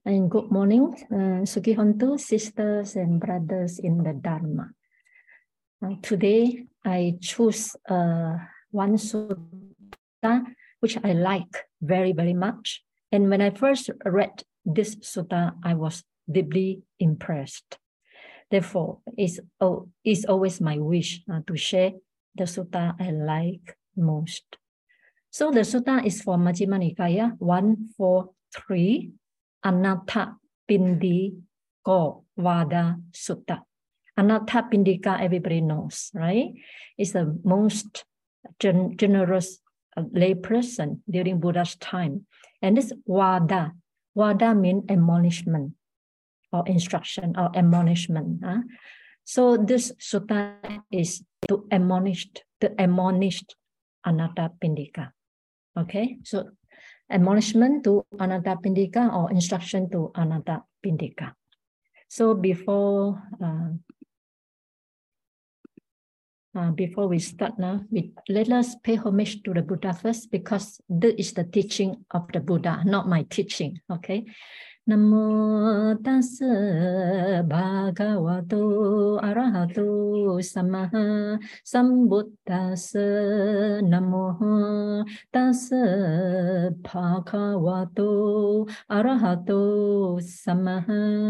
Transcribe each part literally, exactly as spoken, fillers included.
And good morning, uh, Sukihontu, sisters and brothers in the Dharma. Uh, today, I choose uh, one sutta which I like very, very much. And when I first read this sutta, I was deeply impressed. Therefore, it's, oh, it's always my wish uh, to share the sutta I like most. So the sutta is for Majjhima Nikaya one forty-three, Anatta Pindika Vada Sutta. Anatta Pindika, everybody knows, right? It's the most gen generous uh, layperson during Buddha's time. And this Vada, Vada means admonishment or instruction or admonishment. Huh? So this sutta is to admonish, to admonish Anatta Pindika. Okay, so admonishment to Anatta Pindika or instruction to Anatta Pindika. So before uh, uh, before we start now, we, let us pay homage to the Buddha first, because this is the teaching of the Buddha, not my teaching. Okay. Namo tassa bhagavato arahato samma sambuddhassa. Namo tassa bhagavato arahato samma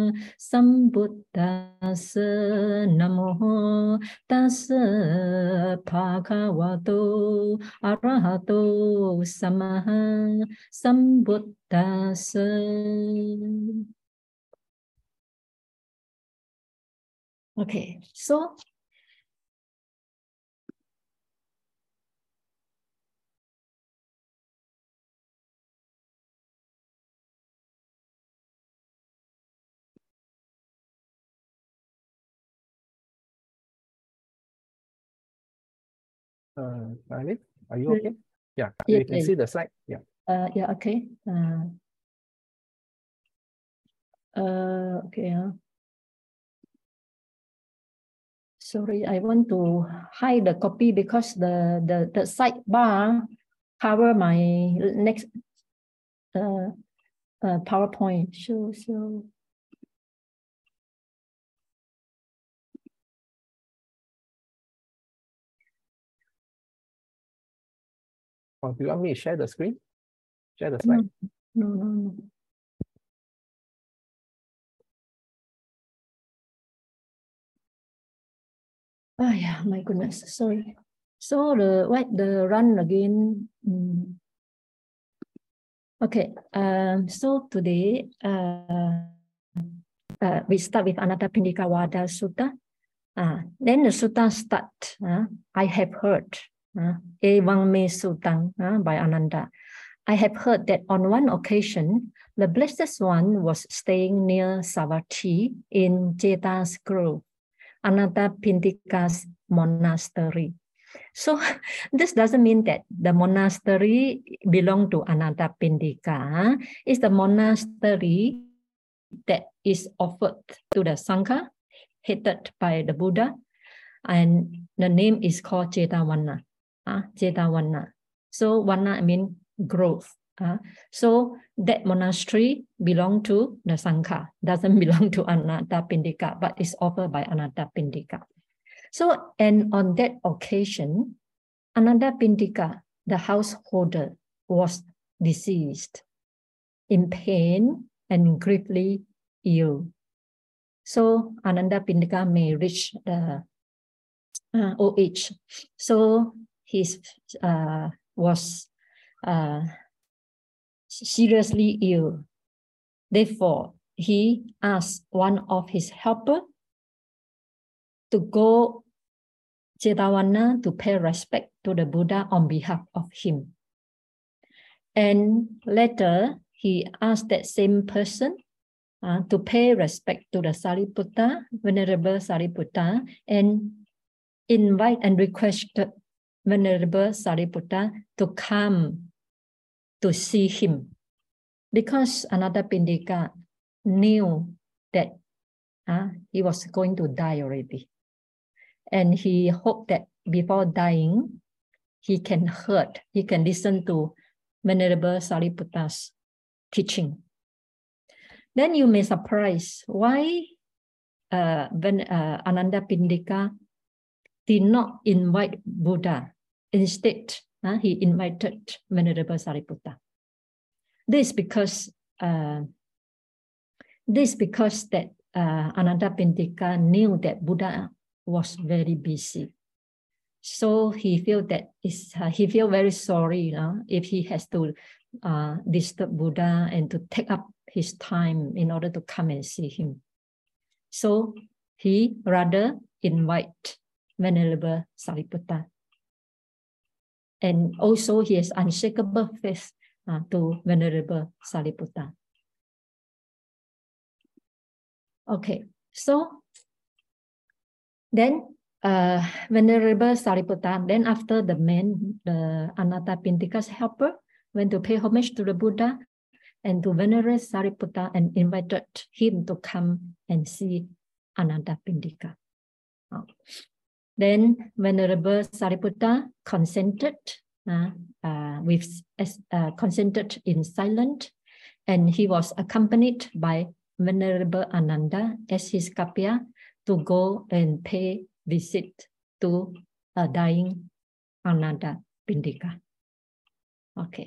sambuddhassa. Namo tassa bhagavato arahato samma sambuddhassa. Okay, so Uh, Ali, are you okay? Yeah, yeah, you can see the slide. Yeah. Uh, yeah, okay. Uh, uh, okay. Uh, sorry, I want to hide the copy because the the the sidebar cover my next uh, uh, PowerPoint. So so. Or do you want me to share the screen? Share the slide. No, no, no, no. Oh yeah, my goodness, sorry. So the what the run again. Mm. Okay, um, so today uh, uh, we start with Anatta Pindika Vada Sutta. Uh, then the sutta start. Uh, I have heard, uh, Evang Me Sutang uh, by Ananda. I have heard that on one occasion, the Blessed One was staying near Savatthi in Jeta's Grove, Anatta Pindika's monastery. So this doesn't mean that the monastery belong to Anatta Pindika. It's the monastery that is offered to the Sangha, headed by the Buddha, and the name is called Jetavana. Uh, Jetavana. So Vana I mean growth. Uh, so that monastery belong to the Sangha, doesn't belong to Anatta Pindika, but is offered by Anatta Pindika. So, and on that occasion, Anatta Pindika, the householder, was deceased, in pain and gravely ill. So Anatta Pindika may reach the uh, old age. So he uh, was uh, seriously ill. Therefore, he asked one of his helpers to go Jetavana to pay respect to the Buddha on behalf of him. And later, he asked that same person uh, to pay respect to the Sariputta, Venerable Sariputta, and invite and requested Venerable Sariputta to come to see him, because Anatta Pindika knew that uh, he was going to die already. And he hoped that before dying, he can hear, he can listen to Venerable Sariputta's teaching. Then you may surprise why uh, when uh, Anandapindika did not invite Buddha. Instead, uh, he invited Venerable Sariputta. This because uh, this because that uh, Anandapindika knew that Buddha was very busy. So he feel that is uh, he feel very sorry, you know, if he has to uh, disturb Buddha and to take up his time in order to come and see him. So he rather invite Venerable Sariputta. And also he has unshakable faith uh, to Venerable Sariputta. Okay, so then uh, Venerable Sariputta, then after the man, the Anathapindika's helper, went to pay homage to the Buddha and to Venerable Sariputta and invited him to come and see Anathapindika. Oh. Then Venerable Sariputta consented, uh, uh, with uh, consented in silence, and he was accompanied by Venerable Ananda as his kapya to go and pay visit to a dying Anandapindika. Okay.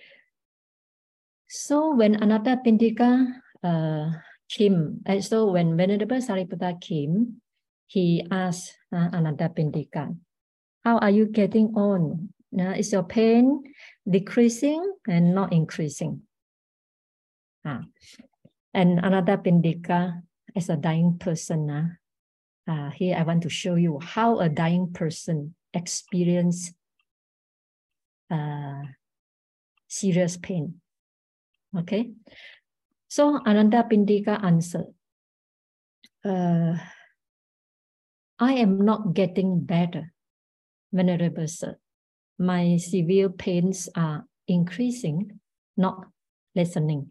So when Anandapindika uh, came, and so when Venerable Sariputta came, he asked uh, Anandapindika, how are you getting on? Uh, is your pain decreasing and not increasing? Uh, and Anandapindika, as a dying person, uh, uh, here I want to show you how a dying person experiences uh, serious pain. Okay, so Anandapindika answered, uh, I am not getting better, Venerable Sir. My severe pains are increasing, not lessening.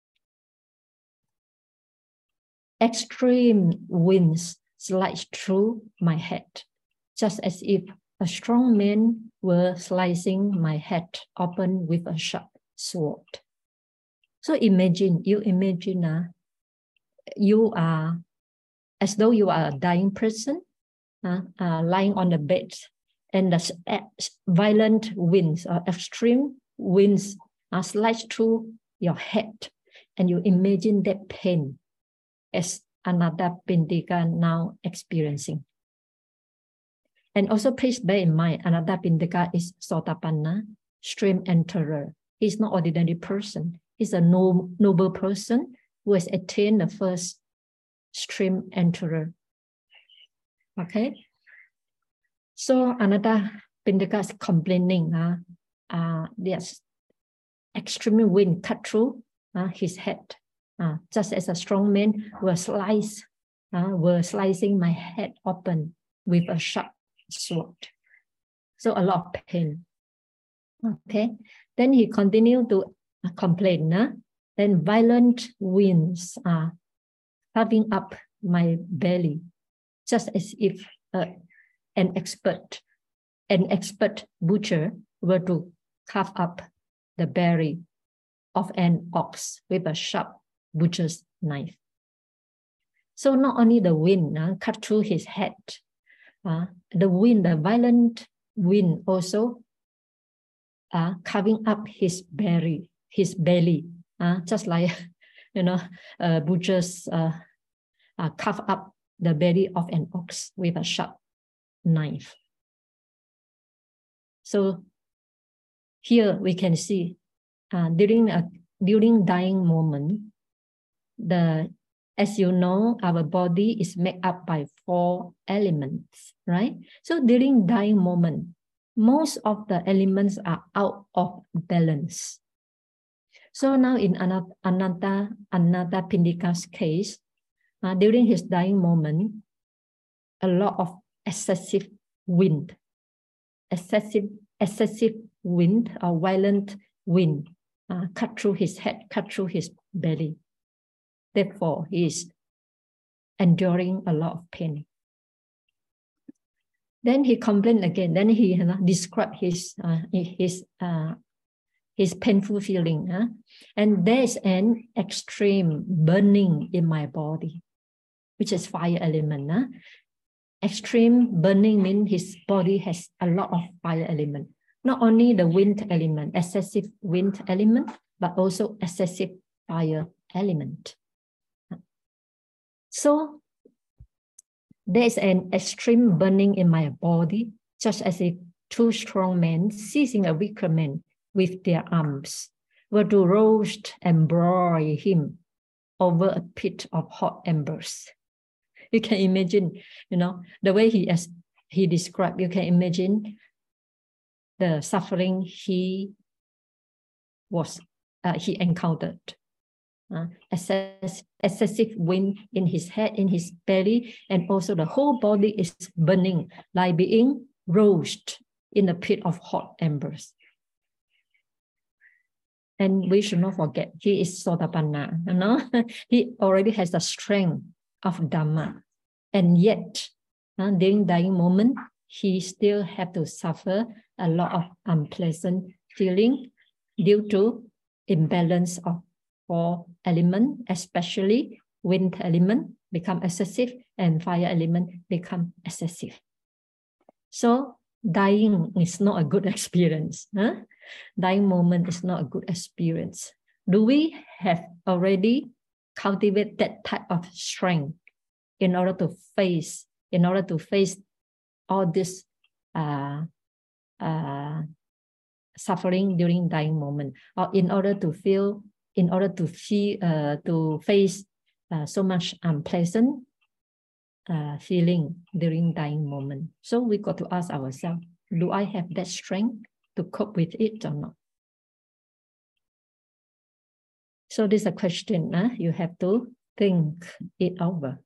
Extreme winds slice through my head, just as if a strong man were slicing my head open with a sharp sword. So imagine, you imagine uh, you are, as though you are a dying person, uh, uh, lying on the bed, and the uh, violent winds or extreme winds are sliced through your head, and you imagine that pain as Anandapindika now experiencing. And also please bear in mind, Anandapindika is Sotapanna, stream enterer. He's not ordinary person. He's a no, noble person who has attained the first stream enterer. Okay? So Anandapindika is complaining, uh, uh, there's extreme wind cut through uh, his head. Uh, just as a strong man were slice, uh, were slicing my head open with a sharp sword. So a lot of pain. Okay. Then he continued to uh, complain. Uh, then violent winds are carving up my belly, just as if uh, an expert, an expert butcher were to carve up the belly of an ox with a sharp butcher's knife. So not only the wind uh, cut through his head, uh, the wind, the violent wind also uh, carving up his belly, his belly, uh, just like you know, uh, butchers uh, uh, carve up the belly of an ox with a sharp knife. So here we can see uh, during a during dying moment, the as you know, our body is made up by four elements, right? So during dying moment, most of the elements are out of balance. So now in Ananda, Anandapindika's case, uh, during his dying moment, a lot of excessive wind, excessive, excessive wind or violent wind uh, cut through his head, cut through his belly. Therefore, he is enduring a lot of pain. Then he complained again. Then he you know, described his uh, his uh, his painful feeling. Huh? And there's an extreme burning in my body, which is fire element. Huh? Extreme burning means his body has a lot of fire element. Not only the wind element, excessive wind element, but also excessive fire element. So there's an extreme burning in my body, just as if two strong men seizing a weaker man with their arms were to roast and broil him over a pit of hot embers. You can imagine, you know, the way he as he described, you can imagine the suffering he was, uh, he encountered. Uh, excess, excessive wind in his head, in his belly, and also the whole body is burning, like being roasted in a pit of hot embers. And we should not forget, he is Sotapanna, you know, he already has the strength of Dhamma. And yet, uh, during dying moment, he still have to suffer a lot of unpleasant feeling due to imbalance of four element, especially wind element become excessive and fire element become excessive. So dying is not a good experience. Huh? Dying moment is not a good experience. Do we have already cultivated that type of strength in order to face, in order to face all this uh, uh, suffering during dying moment, or in order to feel, in order to feel, uh, to face uh, so much unpleasant uh, feeling during dying moment? So we got to ask ourselves, do I have that strength to cope with it or not? So this is a question, huh? You have to think it over.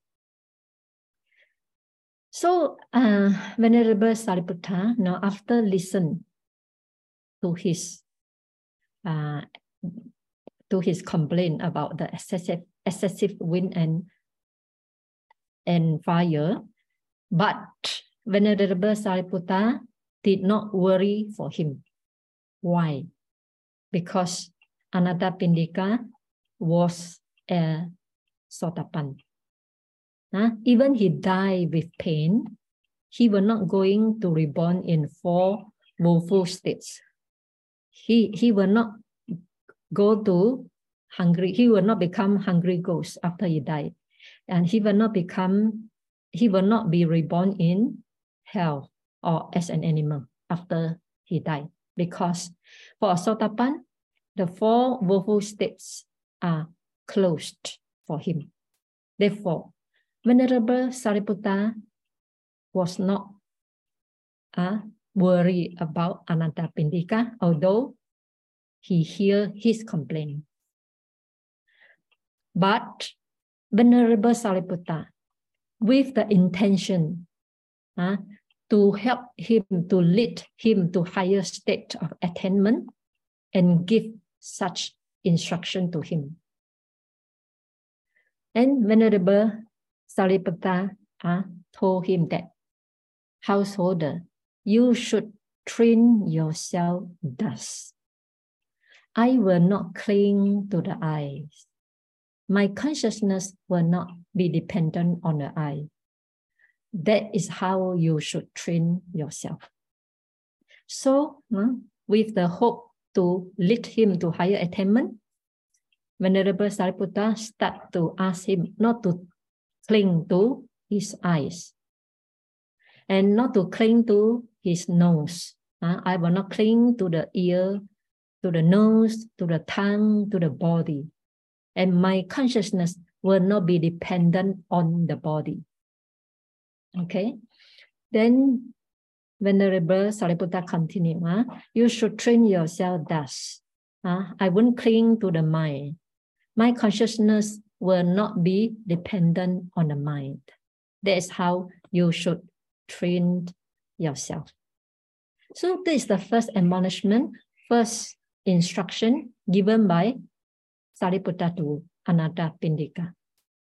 So uh, Venerable Sariputta, now after listen to his uh, to his complaint about the excessive excessive wind and and fire, but Venerable Sariputta did not worry for him. Why? Because Anathapindika was a Sotapan. Huh? Even he died with pain, he was not going to reborn in four woeful states. He, he will not go to hungry, he will not become hungry ghost after he died. And he will not become, he will not be reborn in hell or as an animal after he died. Because for a Sotapan, the four woeful states are closed for him. Therefore, Venerable Sariputta was not uh, worried about Anathapindika, although he heard his complaint. But Venerable Sariputta, with the intention uh, to help him, to lead him to higher state of attainment and give such instruction to him. And Venerable Sariputta uh, told him that, householder, you should train yourself thus. I will not cling to the eyes. My consciousness will not be dependent on the eye. That is how you should train yourself. So, uh, with the hope to lead him to higher attainment, Venerable Sariputta started to ask him not to cling to his eyes and not to cling to his nose. Uh, I will not cling to the ear, to the nose, to the tongue, to the body. And my consciousness will not be dependent on the body. Okay? Then Venerable Sariputta continued, uh, you should train yourself thus. Uh, I won't cling to the mind. My consciousness will not be dependent on the mind. That is how you should train yourself. So this is the first admonishment, first instruction given by Sariputta to Anathapindika.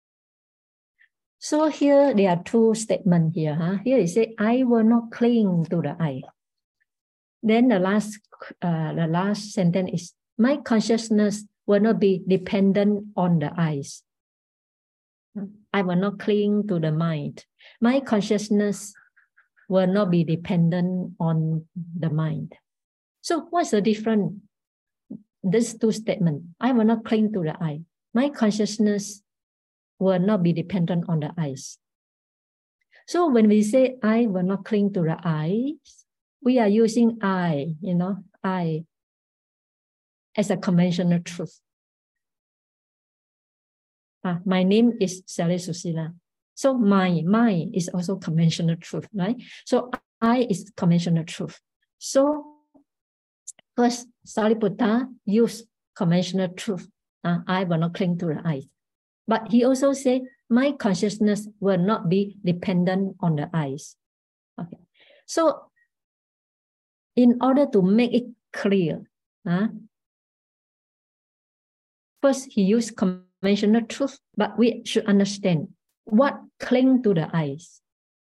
So here there are two statements here. Huh? Here it says, I will not cling to the eye. Then the last, uh, the last sentence is, my consciousness will not be dependent on the eyes. I will not cling to the mind. My consciousness will not be dependent on the mind. So what's the difference? These two statements. I will not cling to the eye. My consciousness will not be dependent on the eyes. So when we say I will not cling to the eyes, we are using I, you know, I as a conventional truth. Ah, my name is Sally Susila. So my, my is also conventional truth, right? So I is conventional truth. So first, Sariputta used conventional truth. Uh, I will not cling to the eyes. But he also said, my consciousness will not be dependent on the eyes. Okay. So in order to make it clear, uh, first he used conventional truth, but we should understand what cling to the eyes.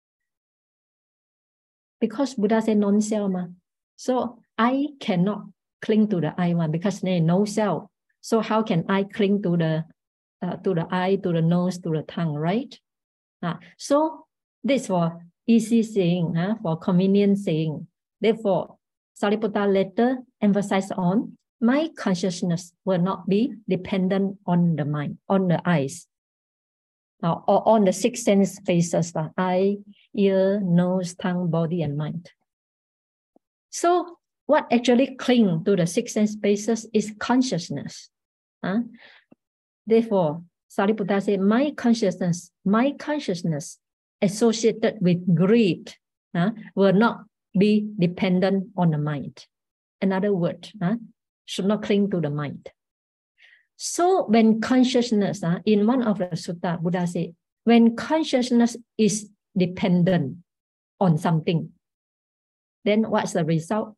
Because Buddha said non-self. So I cannot cling to the eye one because there is no self. So how can I cling to the uh, to the eye, to the nose, to the tongue, right? Uh, so this for easy saying, uh, for convenient saying. Therefore, Sariputta later emphasized on my consciousness will not be dependent on the mind, on the eyes, uh, or on the six sense spaces, uh, eye, ear, nose, tongue, body, and mind. So what actually cling to the six sense spaces is consciousness. Uh, therefore, Sariputta said, my consciousness, my consciousness associated with greed uh, will not be dependent on the mind. Another word, uh, should not cling to the mind. So when consciousness, uh, in one of the sutta, Buddha said, when consciousness is dependent on something, then what's the result?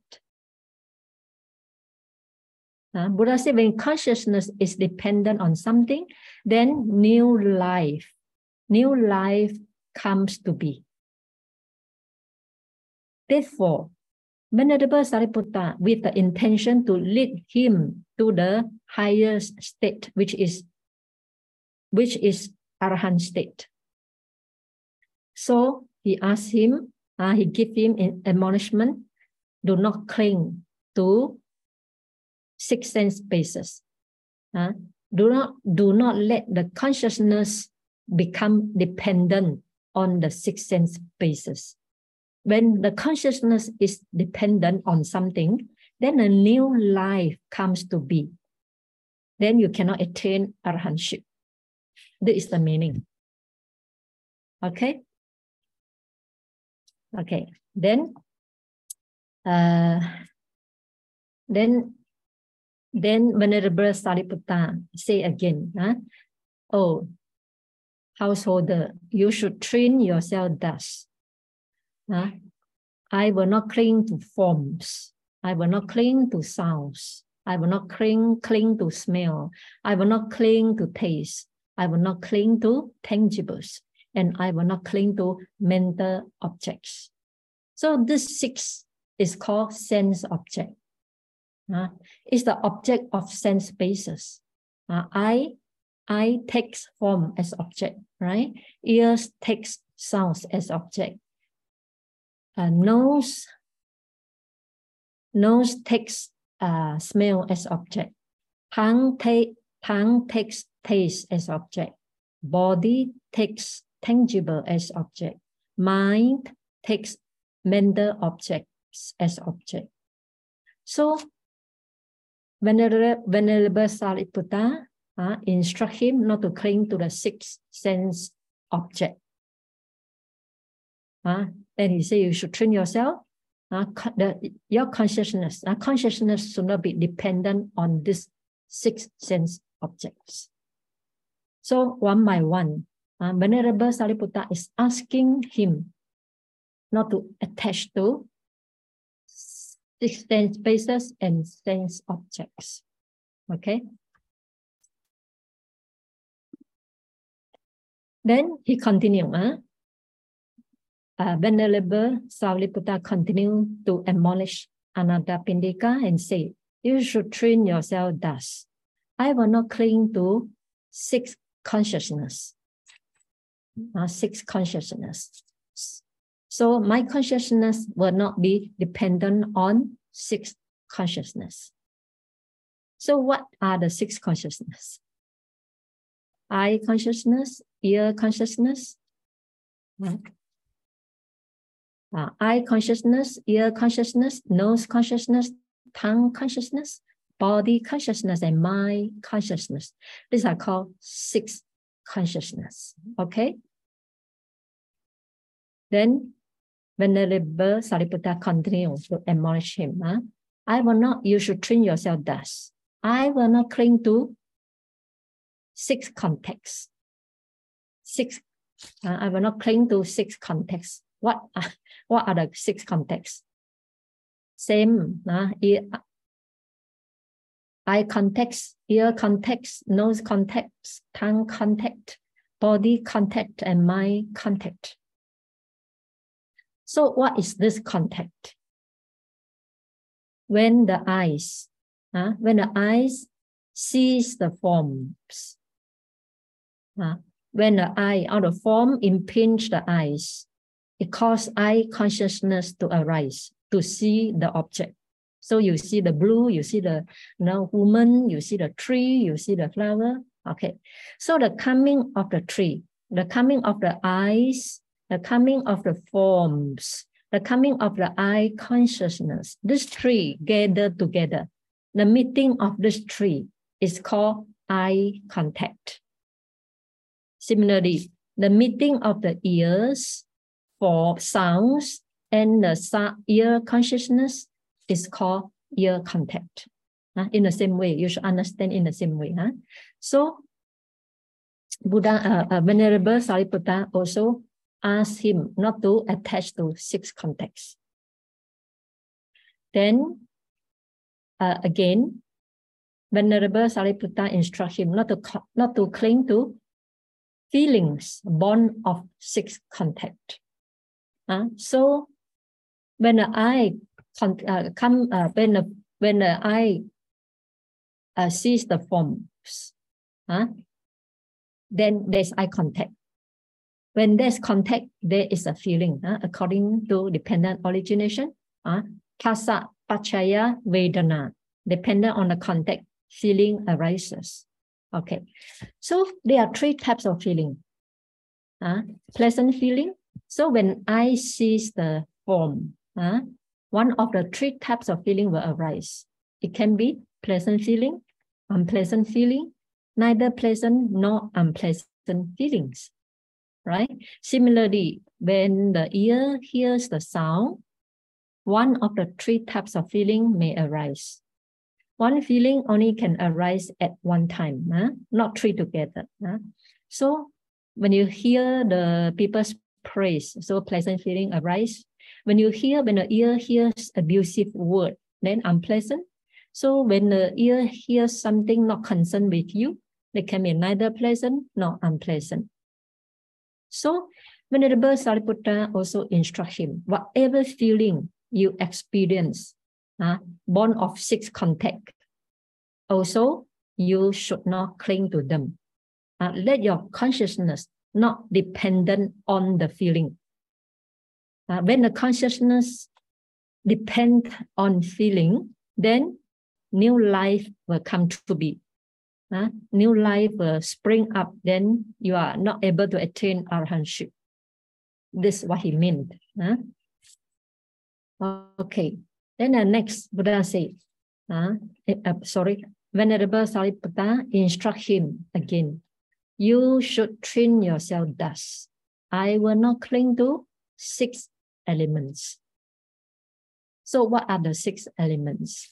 Uh, Buddha said, when consciousness is dependent on something, then new life, new life comes to be. Therefore, Venerable Sariputta, with the intention to lead him to the highest state, which is, which is Arahant state. So he asked him, uh, he gave him an admonishment, do not cling to six sense spaces. Uh, do not, do not let the consciousness become dependent on the six sense spaces. When the consciousness is dependent on something, then a new life comes to be. Then you cannot attain arahantship. This is the meaning. Okay? Okay. Then, uh, then, then Venerable Sariputta say again, huh? Oh, householder, you should train yourself thus. Huh? I will not cling to forms. I will not cling to sounds. I will not cling, cling to smell. I will not cling to taste. I will not cling to tangibles. And I will not cling to mental objects. So this six is called sense object. Uh, it's the object of sense basis. Uh, I, I takes form as object, right? Ears takes sounds as object. Uh, nose, nose takes uh, smell as object. Tongue, take, tongue takes taste as object. Body takes tangible as object. Mind takes mental objects as object. So, Venerable, Venerable Sariputta uh, instruct him not to cling to the six sense object. Uh, then he said, you should train yourself. Uh, the, your consciousness, uh, consciousness should not be dependent on these six sense objects. So one by one, uh, Venerable Sariputta is asking him not to attach to six sense spaces and sense objects. Okay. Then he continued. Uh, Uh, Venerable Sariputta continued to admonish Anathapindika and say, you should train yourself thus. I will not cling to six consciousness. Uh, six consciousness. So my consciousness will not be dependent on six consciousness. So what are the six consciousness? Eye consciousness, ear consciousness, uh, uh, eye consciousness, ear consciousness, nose consciousness, tongue consciousness, body consciousness, and mind consciousness. These are called six consciousness. Okay. Then Venerable Sariputta continues to admonish him. Huh? I will not, you should train yourself thus. I will not cling to six contexts. Six, uh, I will not cling to six contexts. What are, what are the six contexts? Same, uh, ear, eye context, ear context, nose context, tongue contact, body contact, and mind contact. So what is this contact? When the eyes, uh, when the eyes sees the forms, uh, when the eye or the form impinge the eyes, it causes eye consciousness to arise, to see the object. So you see the blue, you see the you know, woman, you see the tree, you see the flower. Okay. So the coming of the tree, the coming of the eyes, the coming of the forms, the coming of the eye consciousness, this three gathered together. The meeting of this three is called eye contact. Similarly, the meeting of the ears for sounds and the ear consciousness is called ear contact. Uh, in the same way, you should understand in the same way. Huh? So, Buddha, uh, uh, Venerable Sariputta also asked him not to attach to six contexts. Then, uh, again, Venerable Sariputta instructs him not to, not to cling to feelings born of six contact. Uh, so, when the eye uh, come, uh, when the when the eye uh, sees the forms, uh, then there's eye contact. When there's contact, there is a feeling. Uh, according to dependent origination, uh, Phassa Paccaya Vedana, dependent on the contact, feeling arises. Okay, so there are three types of feeling. Uh, pleasant feeling. So when I sees the form, uh, one of the three types of feeling will arise. It can be pleasant feeling, unpleasant feeling, neither pleasant nor unpleasant feelings, right? Similarly, when the ear hears the sound, one of the three types of feeling may arise. One feeling only can arise at one time, huh? Not three together. Huh? So when you hear the people's praise, so pleasant feeling arise. When you hear, when the ear hears abusive word, then unpleasant. So when the ear hears something not concerned with you, they can be neither pleasant nor unpleasant. So Venerable Sariputta also instructs him, whatever feeling you experience, uh, born of six contact, also you should not cling to them. Uh, let your consciousness not dependent on the feeling. Uh, when the consciousness depends on feeling, then new life will come to be. Uh, new life will spring up, then you are not able to attain arahantship. This is what he meant. Huh? Okay. Then the next Buddha said, uh, uh, sorry, Venerable Sariputta instruct him again. You should train yourself thus. I will not cling to six elements. So what are the six elements?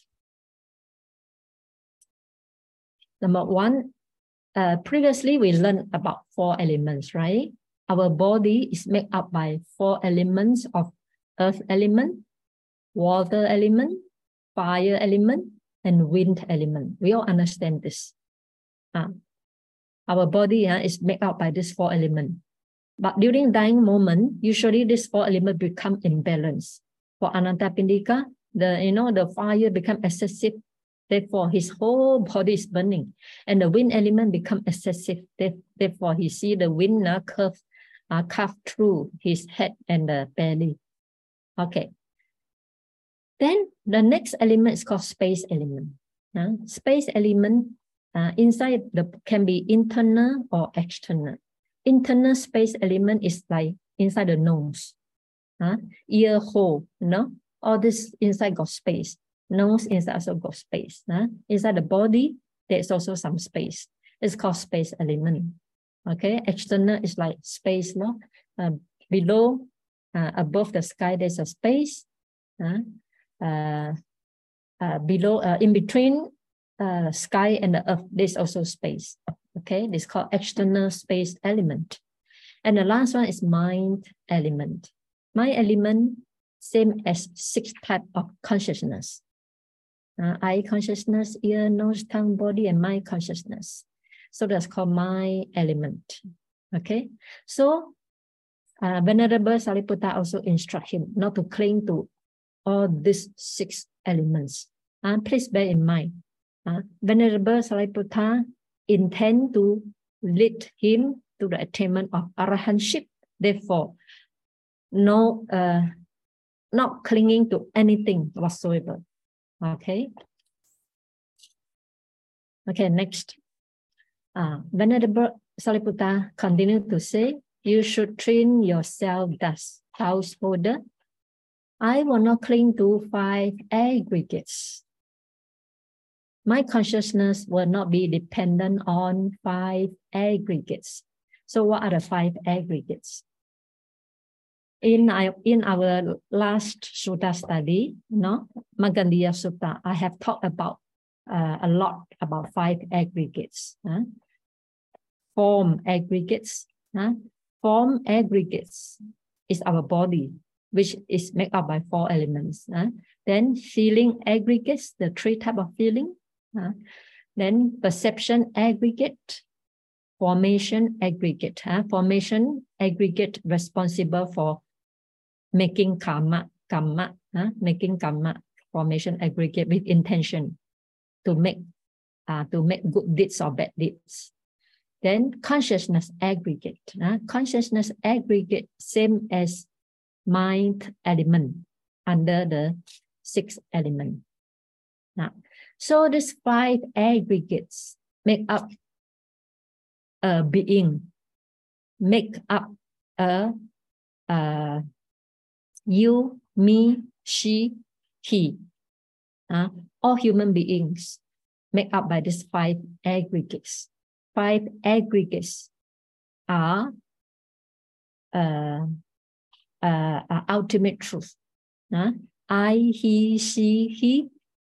Number one, uh, previously we learned about four elements, right? Our body is made up by four elements of earth element, water element, fire element, and wind element. We all understand this. Uh, our body uh, is made up by these four elements. But during dying moment, usually these four elements become imbalanced. For Anathapindika, the you know the fire become excessive, Therefore, his whole body is burning, and the wind element become excessive. Therefore, he see the wind uh, curve, uh, carve through his head and the belly. Okay. Then the next element is called space element. Uh, space element uh, inside the can be internal or external. Internal space element is like inside the nose, uh, ear hole, you know, all this inside got space. Nose inside also got space. Uh. Inside the body, there's also some space. It's called space element. Okay, external is like space, no? Uh, below, uh, above the sky, there's a space. Uh, uh, uh, below, uh, in between uh, sky and the earth, there's also space. Okay, this is called external space element. And the last one is mind element. Mind element, same as six types of consciousness. Uh, eye consciousness, ear, nose, tongue, body, and mind consciousness. So that's called mind element. Okay, so uh, Venerable Sariputta also instruct him not to cling to all these six elements. Uh, please bear in mind, uh, Venerable Sariputta intend to lead him to the attainment of arahantship. Therefore, no, uh, not clinging to anything whatsoever. Okay. Okay, next. Uh, Venerable Sariputta continued to say, you should train yourself thus, householder. I will not cling to five aggregates. My consciousness will not be dependent on five aggregates. So what are the five aggregates? In, in our last sutta study, no, Magandiya Sutta, I have talked about uh, a lot about five aggregates. Huh? Form aggregates. Huh? Form aggregates is our body, which is made up by four elements. Huh? Then feeling aggregates, the three types of feeling. Huh? Then perception aggregate, formation aggregate. Huh? Formation aggregate responsible for making karma, karma, huh? making karma, formation aggregate with intention to make, uh, to make good deeds or bad deeds. Then consciousness aggregate, huh? consciousness aggregate same as mind element under the sixth element. Now, so these five aggregates make up a being, make up a, a you, me, she, he. Uh, all human beings make up by these five aggregates. Five aggregates are uh, uh, uh, ultimate truth. Uh, I, he, she, he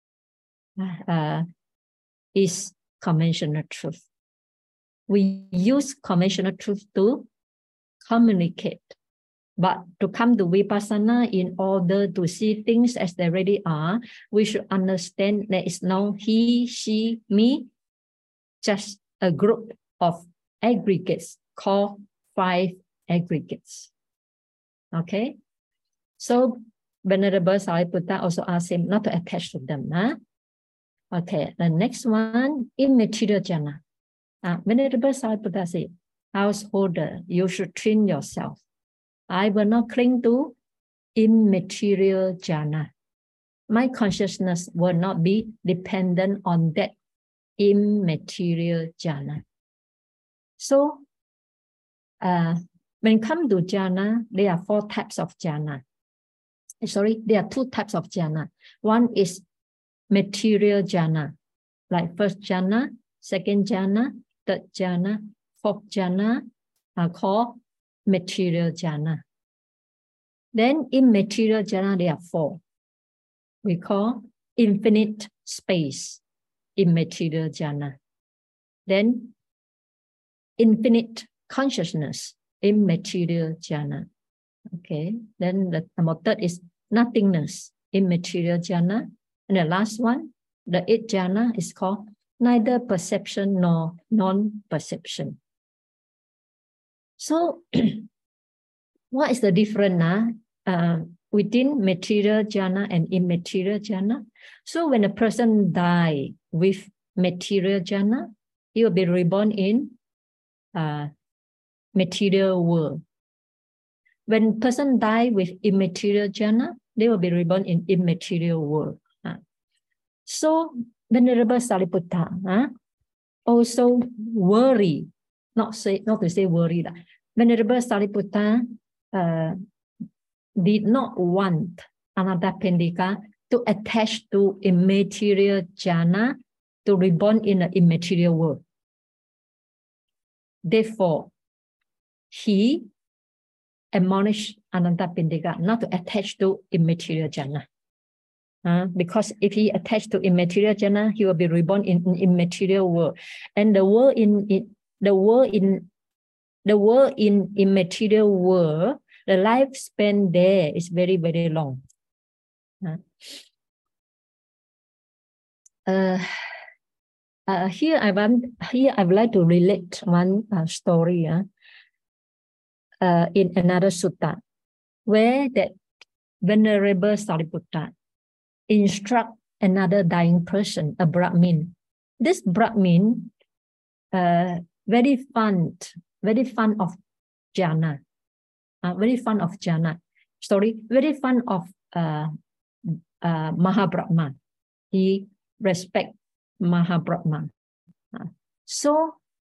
uh, is conventional truth. We use conventional truth to communicate. But to come to Vipassana, in order to see things as they really are, we should understand there is no he, she, me, just a group of aggregates called five aggregates. Okay? So Venerable Sariputta also asked him not to attach to them. Huh? Okay, the next one, immaterial jhana. Uh, Venerable Sariputta said, householder, you should train yourself. I will not cling to immaterial jhana. My consciousness will not be dependent on that immaterial jhana. So, uh, when it comes to jhana, there are four types of jhana. Sorry, there are two types of jhana. One is material jhana, like first jhana, second jhana, third jhana, fourth jhana are called material jhana. Then in material jhana, there are four. We call infinite space, immaterial jhana. Then infinite consciousness, immaterial jhana. Okay. Then the number third is nothingness, immaterial jhana. And the last one, the eighth jhana, is called neither perception nor non-perception. So, what is the difference? Uh, uh, within material jhana and immaterial jhana. So when a person die with material jhana, he will be reborn in uh, material world. When person die with immaterial jhana, they will be reborn in immaterial world. Uh, so Venerable Sariputta uh, also worry, not say not to say worry. Uh, Venerable Sariputta uh, did not want Anathapindika to attach to immaterial jhana to reborn in an immaterial world. Therefore, he admonished Anathapindika not to attach to immaterial jhana. Uh, because if he attached to immaterial jhana, he will be reborn in an immaterial world. And the world in, in the world in the world in immaterial world, the lifespan there is very, very long. Uh, uh, uh, here I want here I would like to relate one uh, story uh, uh, in another sutta, where that Venerable Sariputta instruct another dying person, a Brahmin. This Brahmin, uh, very fond, very fond of jhana, uh, very fond of jhana. Sorry, very fond of uh, uh, Mahabrahma. He respect Mahabrahma. Uh, so,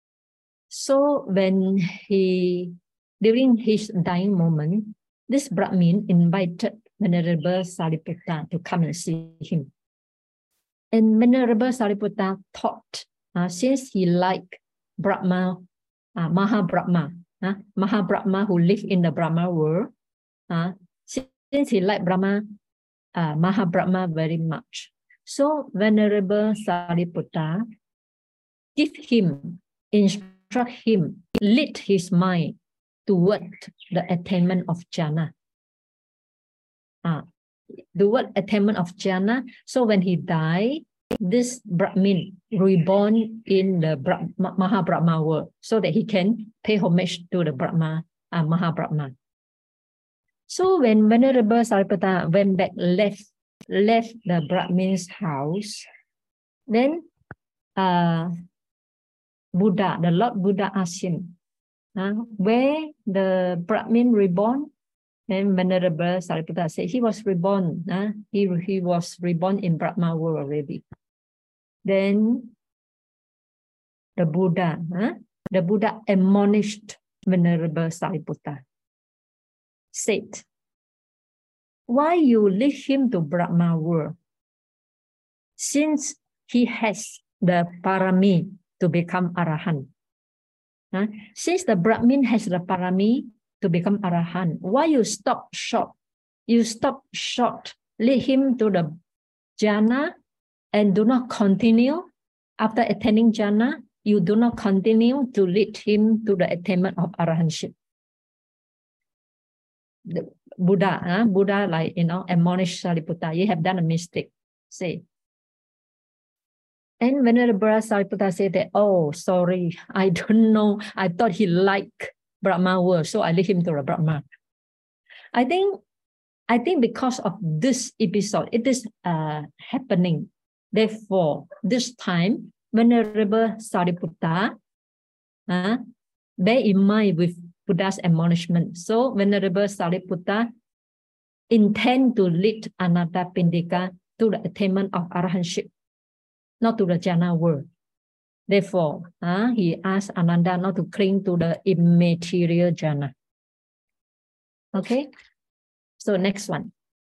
so when he, during his dying moment, this Brahmin invited Venerable Sariputta to come and see him. And Venerable Sariputta thought, uh, since he liked Brahma, uh, Mahabrahma, uh, Mahabrahma who live in the Brahma world, uh, since he liked Brahma, uh, Mahabrahma very much. So Venerable Sariputta give him, instruct him, lead his mind toward the attainment of jhana. Uh, the word attainment of jhana. So when he died, this Brahmin reborn in the Bra Mahabrahma world so that he can pay homage to the Brahma, uh, Mahabrahma. So when Venerable Sariputta went back, left, left the Brahmin's house, then uh, Buddha, the Lord Buddha asked him, uh, where the Brahmin reborn? And Venerable Sariputta said he was reborn. Uh, he, he was reborn in Brahma world already. Then the Buddha, uh, the Buddha admonished Venerable Sariputta, said, why you lead him to Brahma world? Since he has the parami to become Arahant. Uh, since the Brahmin has the parami to become Arahant, why you stop short? You stop short, lead him to the jhana and do not continue. After attaining jhana, you do not continue to lead him to the attainment of Arahantship. The Buddha, uh, Buddha like, you know, admonish Sariputta, you have done a mistake, say. And Venerable Sariputta said that, oh, sorry, I don't know. I thought he liked Brahma world, so I lead him to the Brahma. I think, I think because of this episode, it is uh, happening. Therefore, this time, Venerable Sariputta, uh, bear in mind with Buddha's admonishment. So Venerable Sariputta intend to lead Anathapindika to the attainment of Arahantship, not to the jhana world. Therefore, uh, he asked Ananda not to cling to the immaterial jhana. Okay, so next one.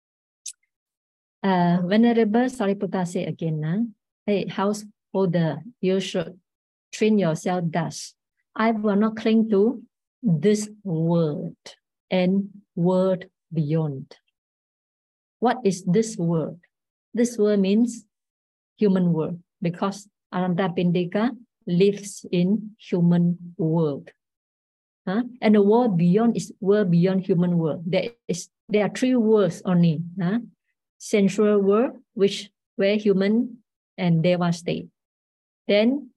Uh, Venerable Sariputta say again, uh, hey, householder, you should train yourself thus. I will not cling to this world and world beyond. What is this world? This world means human world, because Anathapindika lives in human world. Huh? And the world beyond is world beyond human world. There is there are three worlds only. Huh? Sensual world, which where human and deva stay. Then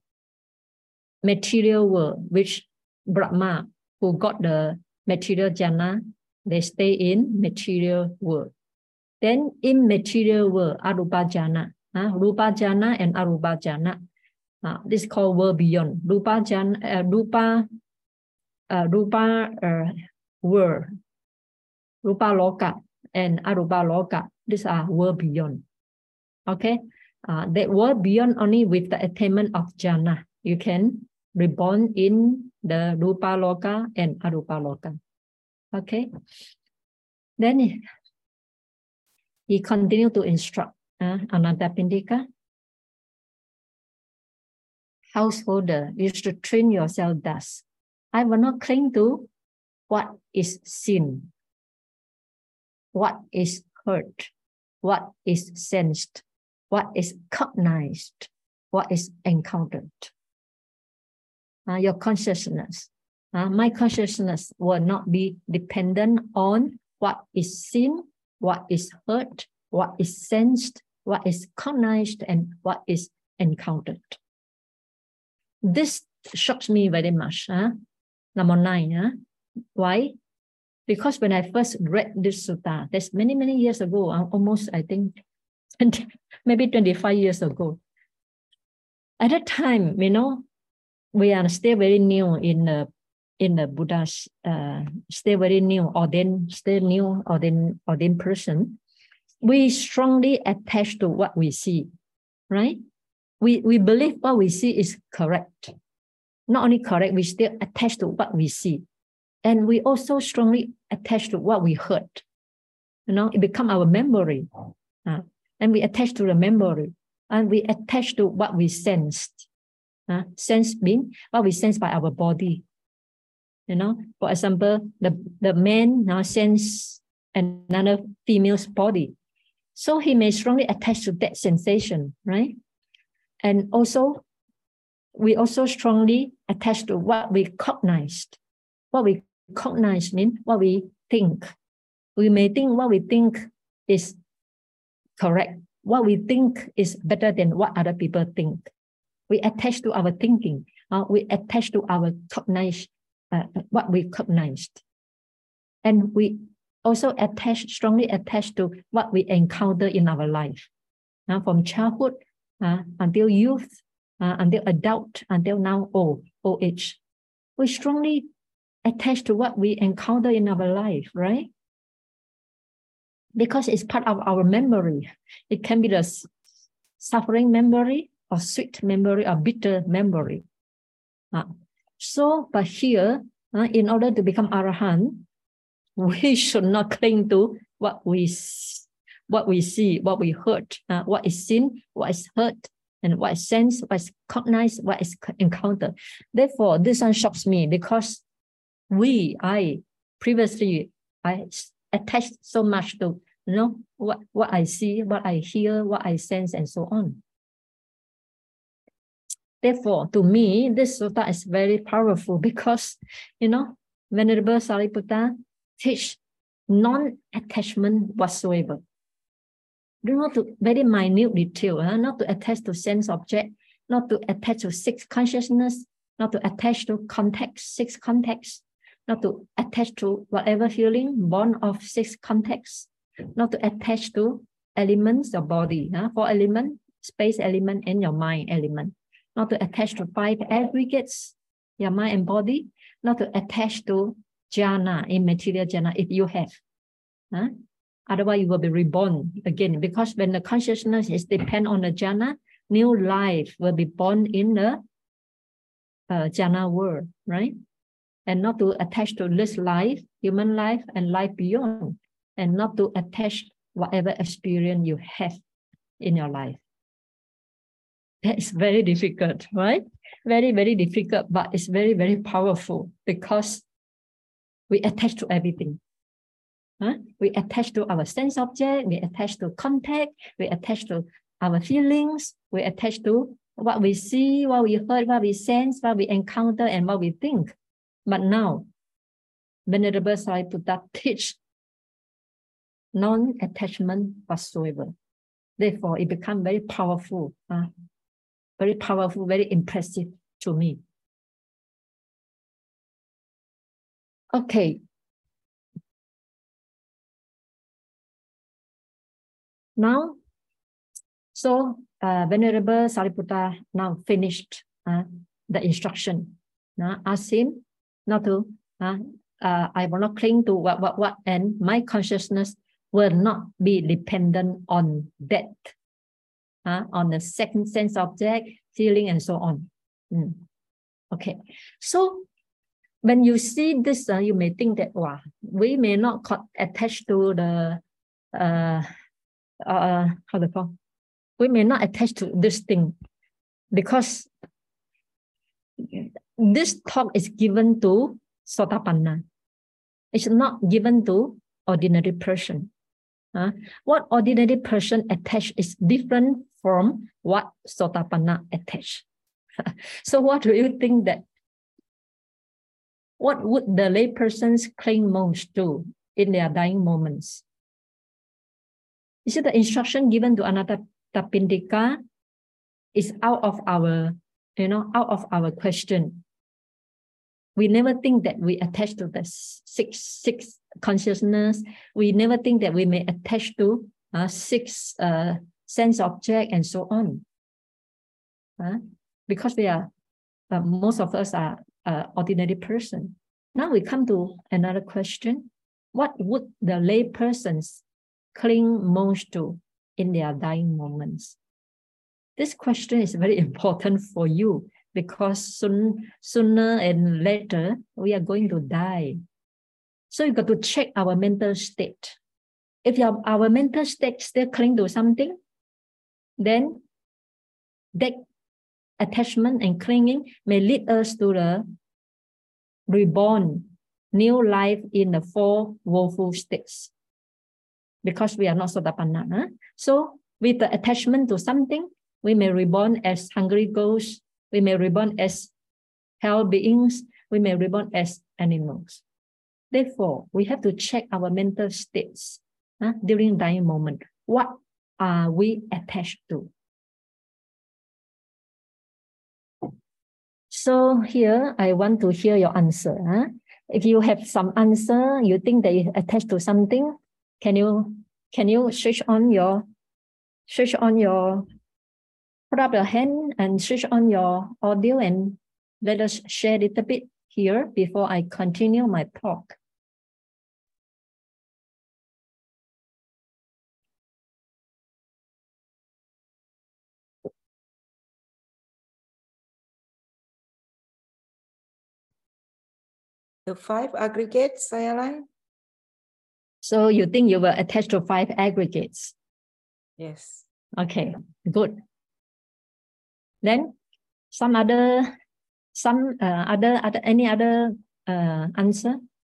material world, which Brahma, who got the material jhana, they stay in material world. Then in material world, arupa jhana, uh, rupa jhana and arupa jhana. Uh, this is called world beyond. Rupa jhana, uh, rupa, uh, rupa uh, world, rupa loka and arupa loka. These are world beyond. Okay, uh, that world beyond only with the attainment of jhana. You can reborn in the rupa loka and arupa loka. Okay, then he continued to instruct uh, Anathapindika. Householder, you should train yourself thus. I will not cling to what is seen, what is heard, what is sensed, what is cognized, what is encountered. Uh, your consciousness, uh, my consciousness will not be dependent on what is seen, what is heard, what is sensed, what is cognized, and what is encountered. This shocks me very much. Huh? Number nine. Huh? Why? Because when I first read this sutta, that's many, many years ago, almost, I think, twenty, maybe twenty-five years ago. At that time, you know, we are still very new in the in the Buddha's, uh, still very new, ordained, still new, ordained, ordained person. We strongly attach to what we see, right? We, we believe what we see is correct. Not only correct, we still attach to what we see. And we also strongly attach to what we heard. You know, it becomes our memory. Uh, and we attach to the memory. And we attach to what we sensed. Uh, sense being what we sense by our body. You know, for example, the, the man now sense another female's body. So he may strongly attach to that sensation, right? And also, we also strongly attach to what we cognized. What we cognize means what we think. We may think what we think is correct. What we think is better than what other people think. We attach to our thinking. Uh, we attach to our cognize, uh, what we cognized. And we also attach, strongly attach to what we encounter in our life. Uh, from childhood uh, until youth, uh, until adult, until now old, old age. We strongly attach to what we encounter in our life, right? Because it's part of our memory. It can be the suffering memory, or sweet memory, or bitter memory. Uh, so, but here, uh, in order to become Arahant, we should not cling to what we what we see, what we heard, uh, what is seen, what is heard, and what is sensed, what is cognized, what is encountered. Therefore, this one shocks me because we, I, previously, I attached so much to, you know, what, what I see, what I hear, what I sense, and so on. Therefore, to me, this sutta is very powerful because, you know, Venerable Sariputta teach non-attachment whatsoever. Do not to very minute detail, huh? Not to attach to sense object, not to attach to six consciousness, not to attach to context, six contexts, not to attach to whatever feeling born of six contexts, not to attach to elements of body, huh? Four element, space element, and your mind element. Not to attach to five aggregates, your mind and body, not to attach to jhana, immaterial jhana, if you have. Huh? Otherwise, you will be reborn again. Because when the consciousness is depend on the jhana, new life will be born in the uh, jhana world, right? And not to attach to this life, human life, and life beyond. And not to attach whatever experience you have in your life. That is very difficult, right? Very, very difficult, but it's very, very powerful because we attach to everything. Huh? We attach to our sense object, we attach to contact, we attach to our feelings, we attach to what we see, what we heard, what we sense, what we encounter, and what we think. But now, Venerable Sariputta teach non-attachment whatsoever. Therefore, it becomes very powerful, uh, very powerful, very impressive to me. Okay. Now, so uh, Venerable Sariputta now finished uh, the instruction. Now ask him not to, uh, uh, I will not cling to what, what, what, and my consciousness will not be dependent on that, uh, on the second sense object, feeling, and so on. Mm. Okay, so when you see this, uh, you may think that, wow, we may not attach to the, uh, uh, how to call, we may not attach to this thing because this talk is given to Sotapanna. It's not given to ordinary person. Uh, what ordinary person attach is different from what Sotapanna attach. So what do you think that, what would the lay persons cling most to in their dying moments? Is it the instruction given to Anathapindika is out of our, you know, out of our question. We never think that we attach to the six, six consciousness. We never think that we may attach to uh, six uh, sense object and so on. Uh, because we are, uh, most of us are uh, ordinary person. Now we come to another question. What would the lay persons cling most to in their dying moments? This question is very important for you because soon, sooner and later we are going to die. So you got to check our mental state. If your, our mental state still cling to something, then that attachment and clinging may lead us to the reborn new life in the four woeful states. Because we are not Sotapanna. Huh? So with the attachment to something, we may reborn as hungry ghosts, we may reborn as hell beings, we may reborn as animals. Therefore, we have to check our mental states huh, during dying moment. What are we attached to? So here, I want to hear your answer. Huh? If you have some answer, you think that you attached to something, can you can you switch on your switch on your put up your hand and switch on your audio and let us share a little bit here before I continue my talk. The five aggregates, Sayalai? So you think you will attach to five aggregates? Yes. Okay, good. Then some other, some uh, other, other, any other uh, answer?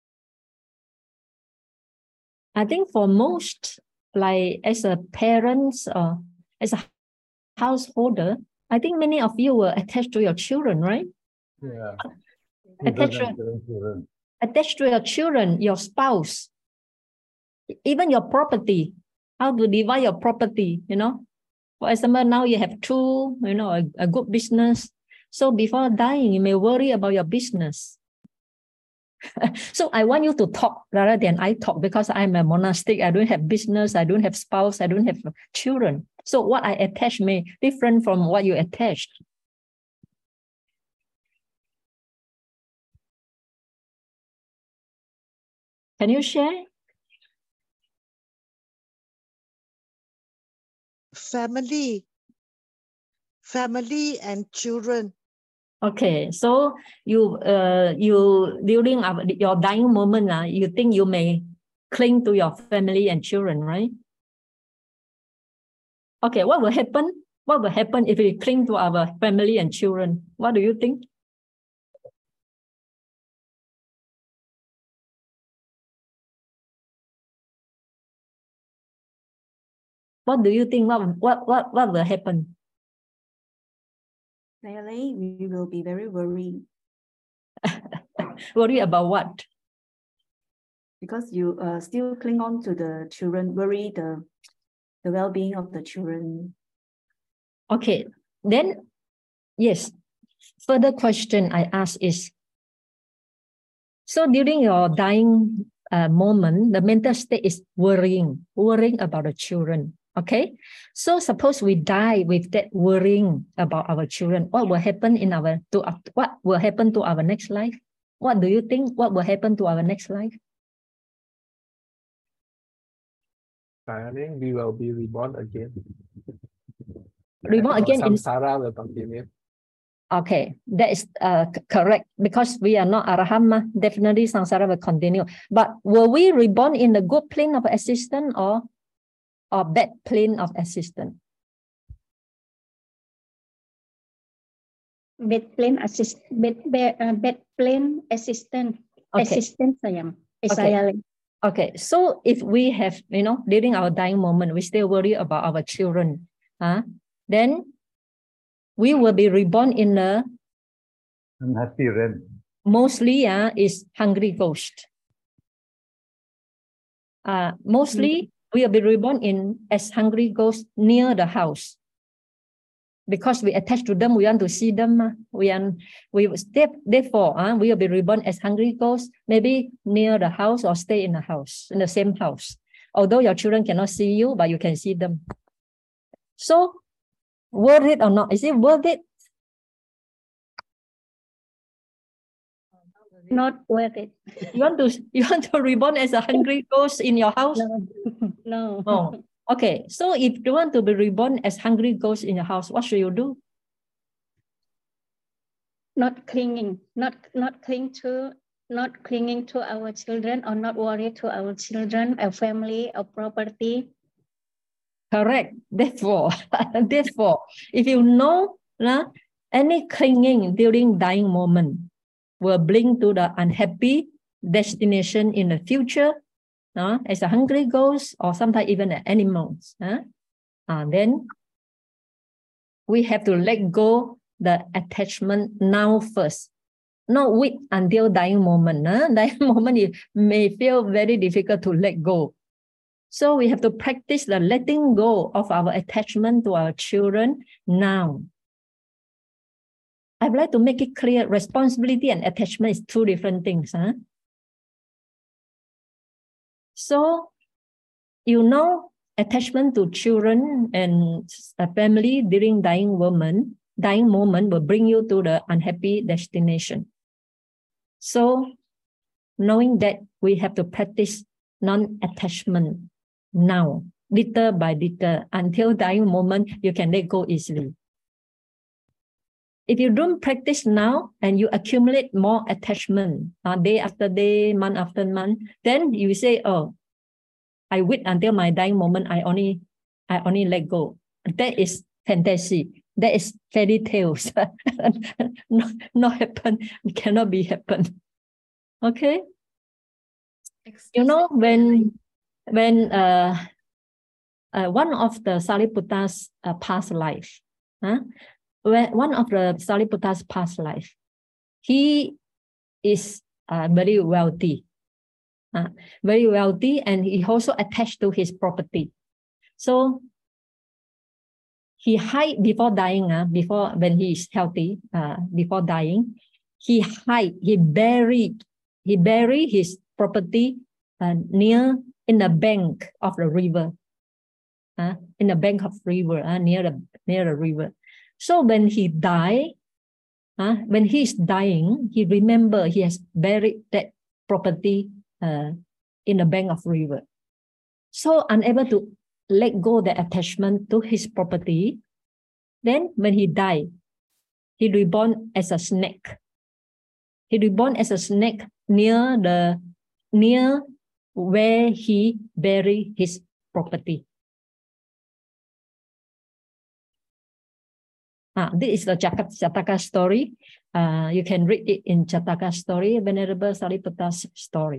I think for most, like as a parents or as a householder, I think many of you were attached to your children, right? Yeah. Attached to, attached to your children, your spouse, even your property, how to divide your property, you know? For example, now you have two, you know, a, a good business. So before dying, you may worry about your business. So I want you to talk rather than I talk because I'm a monastic. I don't have business. I don't have spouse. I don't have children. So what I attach may different from what you attached. Can you share? Family, family and children. Okay, so you uh you during our, your dying moment, uh, you think you may cling to your family and children, right? Okay, what will happen? What will happen if we cling to our family and children? What do you think? What do you think? What what what, what will happen? Really, we will be very worried. Worry about what? Because you uh, still cling on to the children, worry the, the well-being of the children. Okay, then, yes. Further question I ask is, so during your dying uh, moment, the mental state is worrying, worrying about the children. Okay, so suppose we die with that worrying about our children. What will happen in our to what will happen to our next life? What do you think? What will happen to our next life? I think we will be reborn again. Reborn again in samsara will continue. Okay, that is uh, correct, because we are not arahant. Definitely samsara will continue. But were we reborn in the good plane of existence or or bad plane of existence? Bad plane assist bad bad, uh, bad plane assistant Okay. assistant sayang. Eh, Okay. saya Okay, so if we have, you know, during our dying moment, we still worry about our children, huh? Then we will be reborn in a Unhappy realm. mostly uh, is hungry ghost. Uh, mostly we will be reborn in as hungry ghost near the house. Because we attach to them, we want to see them. uh, We are, we step, therefore, uh, we will be reborn as hungry ghosts, maybe near the house or stay in the house, in the same house. Although your children cannot see you, but you can see them. So, worth it or not? Is it worth it? not worth it. You want to you want to reborn as a hungry ghost in your house? No. No. Oh, okay. So if you want to be reborn as hungry ghost in your house, what should you do? Not clinging, not not cling to not clinging to our children or not worried to our children, our family, our property. Correct. Therefore, therefore, if you know uh, any clinging during dying moment will bring to the unhappy destination in the future, uh, as a hungry ghost or sometimes even animals, uh, uh, then we have to let go the attachment now first. Not wait until dying moment. Uh. Dying moment, it may feel very difficult to let go. So we have to practice the letting go of our attachment to our children now. I'd like to make it clear, responsibility and attachment is two different things. Huh? So, you know, attachment to children and a family during dying woman, dying moment will bring you to the unhappy destination. So, knowing that we have to practice non-attachment now, little by little, until dying moment, you can let go easily. If you don't practice now and you accumulate more attachment, uh, day after day, month after month, then you say, oh, I wait until my dying moment, I only, I only let go. That is fantasy. That is fairy tales. not, not happen. It cannot be happen. Okay? Excuse you know, when, when uh, uh, one of the Sariputta's uh, past life, huh? When one of the Sariputta's past life, he is uh, very wealthy, uh, very wealthy, and he also attached to his property. So he hide before dying, uh, before when he is healthy, uh, before dying, he hide, he buried, he buried his property uh, near in the bank of the river, uh, in the bank of river, uh, near the near the river. So when he died, uh, when he is dying, he remember he has buried that property uh, in the bank of river. So unable to let go the attachment to his property, then when he died, he reborn as a snake. He reborn as a snake near the near where he buried his property. Ah, this is the Jataka story. Uh, you can read it in Jataka story, Venerable Sariputta's story.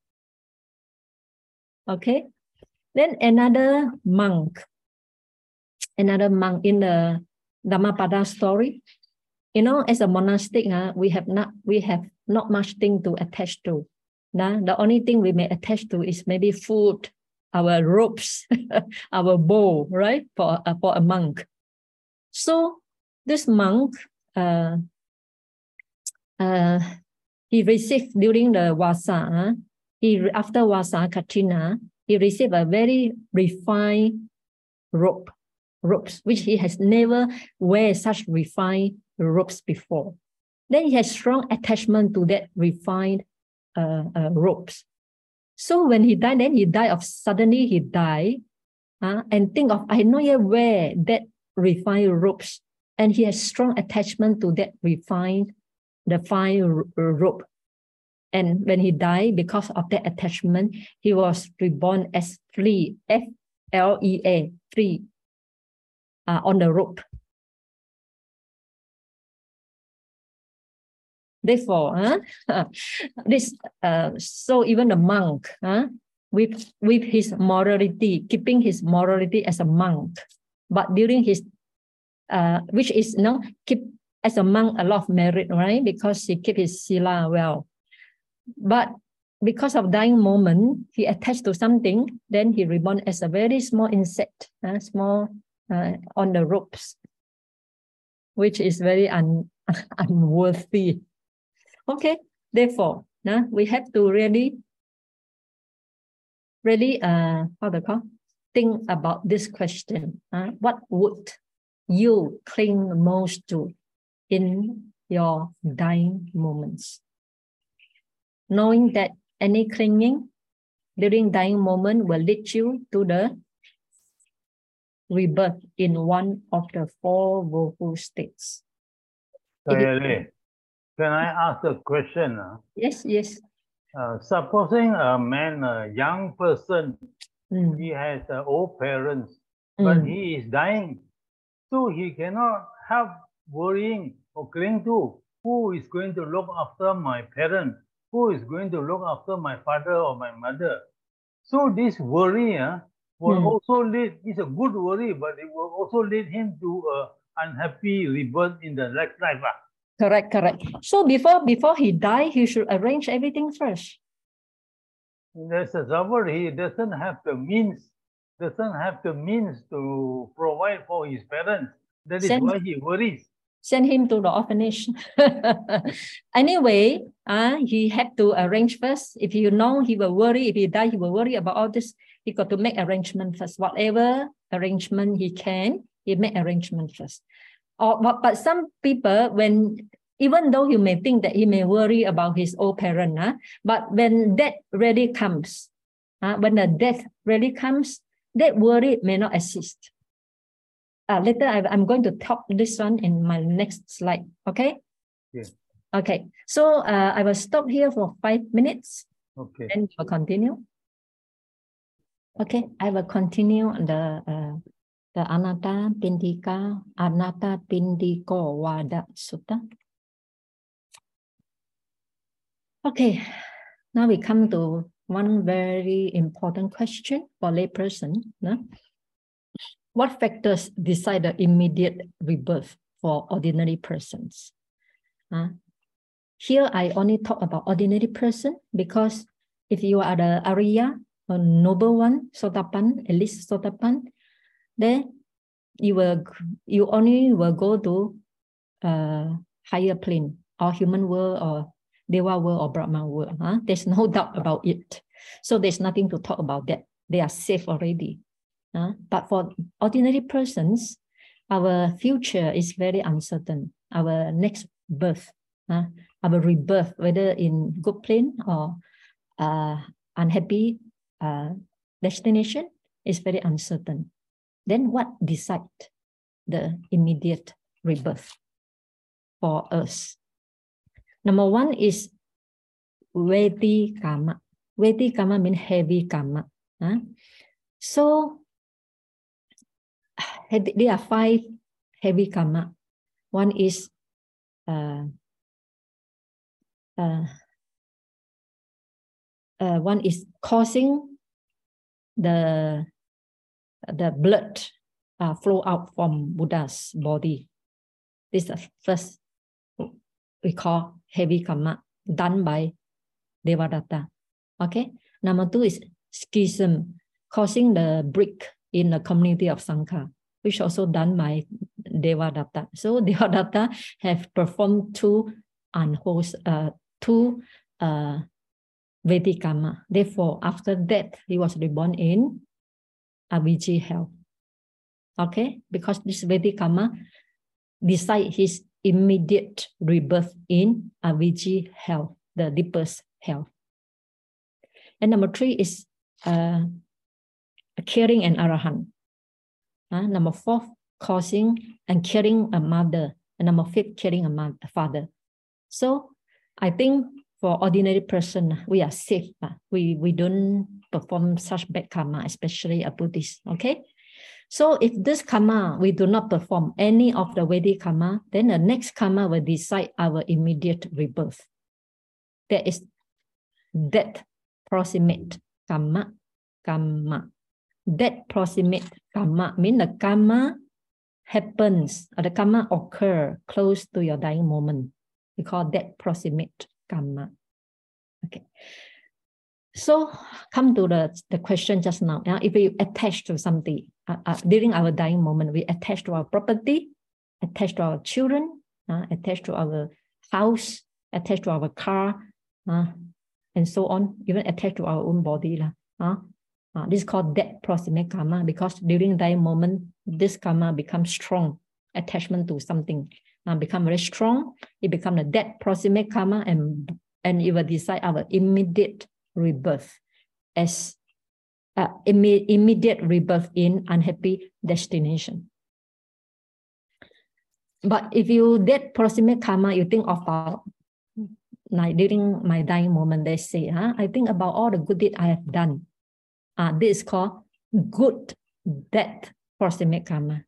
Okay. Then another monk, another monk in the Dhammapada story. You know, as a monastic, uh, we have not we have not much thing to attach to. Nah? The only thing we may attach to is maybe food, our robes, our bowl, right? For uh, for a monk. So this monk, uh, uh, he received during the Vasa, uh, he after Vasa Katrina, he received a very refined rope, ropes, which he has never wear such refined ropes before. Then he has strong attachment to that refined uh, uh, ropes. So when he died, then he died of suddenly he died, uh, and think of I know yet where that refined ropes, and he has strong attachment to that refined, the fine rope. And when he died, because of that attachment, he was reborn as flea, F L E A, flea, uh, on the rope. Therefore, huh, this uh, so even the monk, huh, with with his morality, keeping his morality as a monk, but during his, uh, which is you know, keep as a monk a lot of merit, right? Because he keep his sila well. But because of dying moment, he attached to something, then he reborn as a very small insect, uh, small uh, on the ropes, which is very un, unworthy. Okay, therefore, uh, we have to really, really, uh, how to call, think about this question. Uh, what would you cling most to in your dying moments? Knowing that any clinging during dying moment will lead you to the rebirth in one of the four woeful states. Sayali, can I ask a question? Uh? Yes, yes. Uh, supposing a man, a young person, Mm. he has uh, old parents, but Mm. he is dying, so he cannot help worrying or cling to who is going to look after my parents, who is going to look after my father or my mother. So this worry uh, will Mm. also lead, it's a good worry, but it will also lead him to an unhappy rebirth in the next life. Uh. Correct, correct. So before before he die, he should arrange everything first. There's a trouble. He doesn't have the means, doesn't have the means to provide for his parents. That is Send, why he worries. send him to the orphanage. Anyway, uh, he had to arrange first. If you know he will worry, if he die, he will worry about all this. He got to make arrangement first. Whatever arrangement he can, he make arrangement first. Or but, but some people, when even though he may think that he may worry about his old parent, uh, but when death really comes, uh, when the death really comes, that worry may not exist. Uh, later, I, I'm going to talk this one in my next slide. Okay. Yes. Okay. So uh, I will stop here for five minutes. Okay. And we'll continue. Okay, I will continue the uh, the Anatta Pindika Anatta Pindiko Vada Sutta. Okay, now we come to one very important question for layperson. No? What factors decide the immediate rebirth for ordinary persons? Uh, here I only talk about ordinary person because if you are the Arya, a noble one, Sotapan, at least Sotapan, then you will you only will go to uh, higher plane or human world or Deva world or Brahma world. Huh? There's no doubt about it. So there's nothing to talk about that. They are safe already. Huh? But for ordinary persons, our future is very uncertain. Our next birth, huh? Our rebirth, whether in good plane or uh, unhappy uh, destination, is very uncertain. Then what decides the immediate rebirth for us? Number one is Vedi Karma. Vedi Karma means heavy karma. Huh? So there are five heavy karma. One is uh, uh, uh, one is causing the the blood uh, flow out from Buddha's body. This is the first we call heavy karma done by Devadatta. Okay. Number two is schism, causing the break in the community of Sangha, which also done by Devadatta. So Devadatta have performed two unwholesome, uh, two uh, Vedic karma. Therefore, after that, he was reborn in Avijji hell. Okay, because this Vedic karma decide his immediate rebirth in Avijji hell, the deepest hell. And number three is uh, killing an arahant. Uh, number four, causing and killing a mother. And number fifth, killing a, mother, a father. So I think for ordinary person, we are safe. Uh, we, we don't perform such bad karma, especially a Buddhist. Okay. So if this karma, we do not perform any of the Vedic karma, then the next karma will decide our immediate rebirth. There is death proximate karma, karma. Death proximate karma means the karma happens, or the karma occur close to your dying moment. We call that proximate karma. Okay. So come to the, the question just now. Yeah? If we attach to something uh, uh, during our dying moment, we attach to our property, attach to our children, uh, attach to our house, attach to our car, uh, and so on, even attach to our own body. Uh, uh, this is called death proximate karma, because during dying moment, this karma becomes strong, attachment to something, uh, become very strong. It becomes a death proximate karma, and, and it will decide our immediate rebirth as uh, imme immediate rebirth in unhappy destination. But if you death proximate karma, you think about like during my dying moment, they say, huh, I think about all the good deed I have done. Uh, this is called good death proximate karma.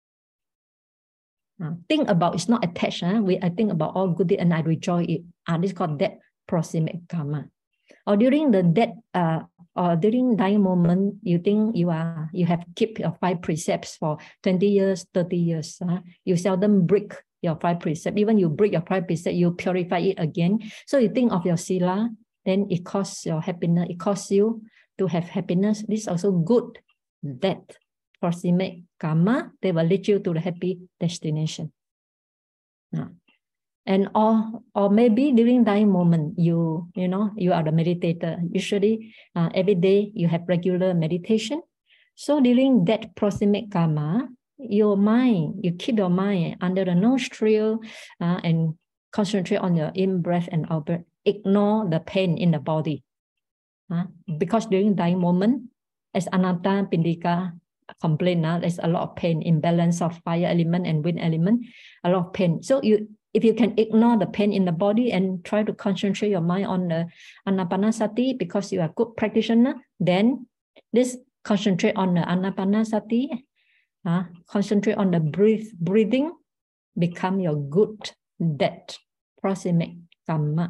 Uh, think about, it's not attached. Huh? We, I think about all good deed and I rejoice it. Uh, this is called death proximate karma. Or during the death, uh, or during dying moment, you think you are you have kept your five precepts for twenty years, thirty years. Uh, you seldom break your five precepts. Even you break your five precepts, you purify it again. So you think of your sila, then it costs your happiness. It costs you to have happiness. This is also good death proximate karma. They will lead you to the happy destination. Uh. And or, or maybe during dying moment, you, you know, you are the meditator. Usually uh, every day you have regular meditation. So during that proximate karma, your mind, you keep your mind under the nostril uh, and concentrate on your in-breath and out-breath. Ignore the pain in the body. Uh, because during dying moment, as Anatta Pindika complained, uh, there's a lot of pain, imbalance of fire element and wind element, a lot of pain. So you, if you can ignore the pain in the body and try to concentrate your mind on the Anapanasati because you are a good practitioner, then this concentrate on the Anapanasati, uh, concentrate on the breathe, breathing, become your good death proximate karma.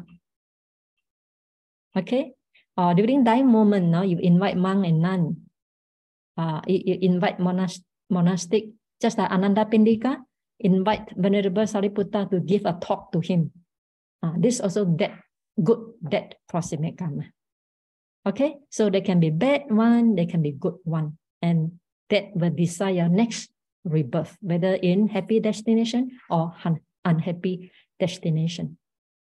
Okay? Uh, during dying moment, now you invite monk and nun, uh, you, you invite monas monastic, just like Ananda Pindika, invite Venerable Sariputta to give a talk to him. Uh, this also that good, that proximate karma. Okay, so they can be bad one, they can be good one, and that will decide your next rebirth, whether in happy destination or un unhappy destination.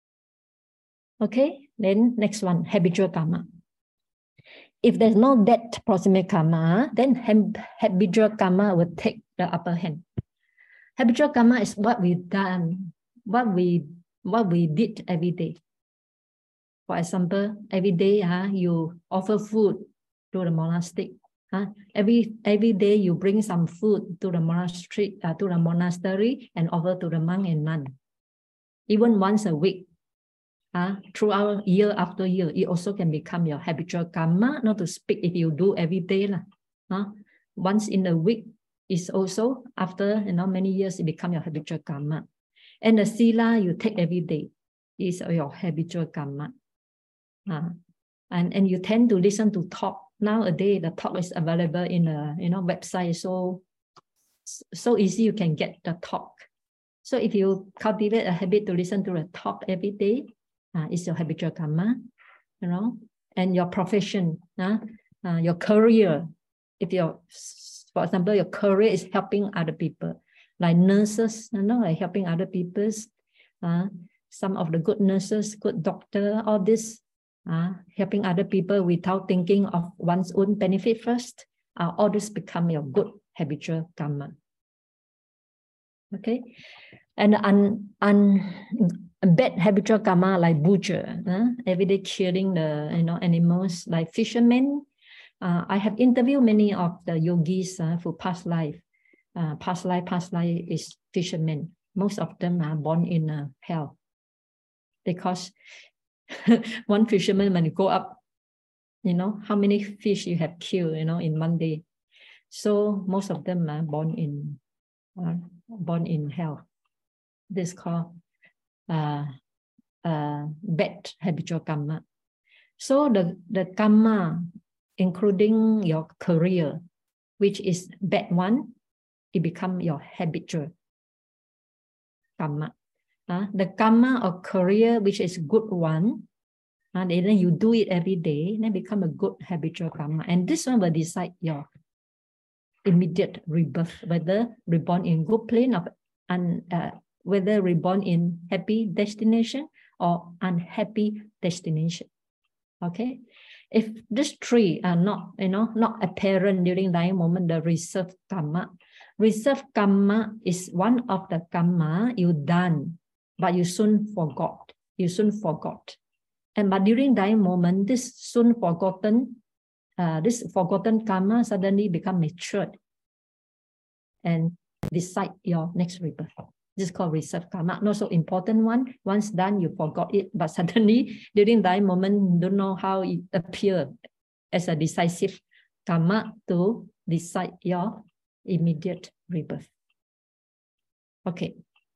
Okay, then next one, habitual karma. If there's no that proximate karma, then habitual karma will take the upper hand. Habitual karma is what we done, what we what we did every day. For example, every day uh, you offer food to the monastic. Uh, every every day you bring some food to the monastery, uh, to the monastery and offer to the monk and nun. Even once a week, uh, throughout year after year, it also can become your habitual karma. Not to speak if you do every day, lah. Uh, once in a week is also after you know many years it become your habitual karma. And the sila you take every day is your habitual karma. Uh, and, and you tend to listen to talk. Nowadays, the talk is available in a you know website, so so easy you can get the talk. So if you cultivate a habit to listen to the talk every day, uh, it's your habitual karma, you know. And your profession, uh, uh, your career. If your, for example, your career is helping other people, like nurses, you know, like helping other people. Uh, some of the good nurses, good doctor, all this. Uh, helping other people without thinking of one's own benefit first, uh, all this become your good habitual karma. Okay, and un, un, bad habitual karma like butcher, uh, every day killing the you know animals, like fishermen. Uh, I have interviewed many of the yogis uh, for past life. Uh, past life, past life is fishermen. Most of them are born in uh, hell because one fisherman when you go up, you know how many fish you have killed, you know, in one day. So most of them are born in uh, born in hell. This is called uh, uh, bad habitual karma. So the, the karma, including your career, which is bad one, it become your habitual karma. Uh, the karma of career, which is good one, and then you do it every day, then become a good habitual karma. And this one will decide your immediate rebirth, whether reborn in good plane of un, uh, whether reborn in happy destination or unhappy destination. Okay, if these three are not, you know, not apparent during that moment, the reserved karma. Reserved karma is one of the karma you done, but you soon forgot. You soon forgot, and but during that moment, this soon forgotten, uh, this forgotten karma suddenly become matured and decide your next rebirth. This is called reserved karma. Not so important one. Once done, you forgot it, but suddenly during that moment, you don't know how it appeared as a decisive karma to decide your immediate rebirth. Okay.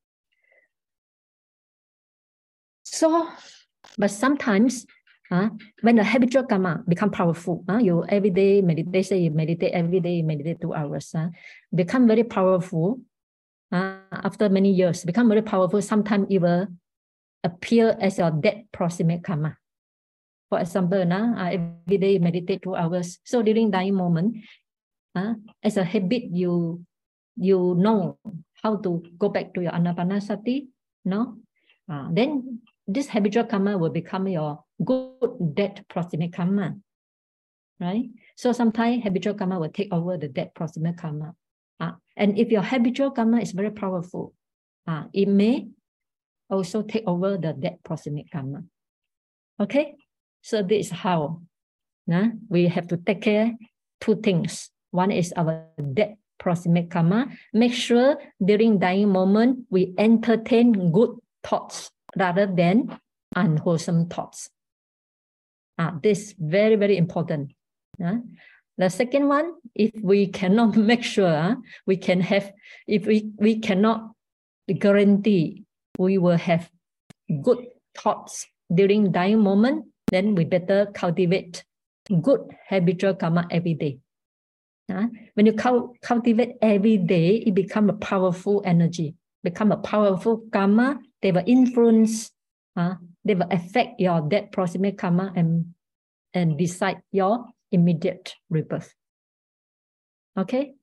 So, but sometimes, uh, when the habitual karma become powerful, uh, you every day meditate, say you meditate every day, you meditate two hours, uh, become very powerful. Uh, after many years, become very powerful. Sometimes it will appear as your dead proximate karma. For example, uh, every day you meditate two hours. So during that moment, uh, as a habit, you you know how to go back to your anapanasati, no? Uh, then this habitual karma will become your good dead proximate karma, right? So sometimes habitual karma will take over the dead proximate karma. Uh, and if your habitual karma is very powerful, uh, it may also take over the dead proximate karma. Okay, so this is how uh, we have to take care two things. One is our dead proximate karma. Make sure during dying moment we entertain good thoughts rather than unwholesome thoughts. Uh, this is very, very important. Uh, The second one, if we cannot make sure uh, we can have, if we, we cannot guarantee we will have good thoughts during dying moment, then we better cultivate good habitual karma every day. Uh, when you cultivate every day, it becomes a powerful energy, become a powerful karma. They will influence, uh, they will affect your dead proximate karma and, and decide your immediate rebirth. Okay.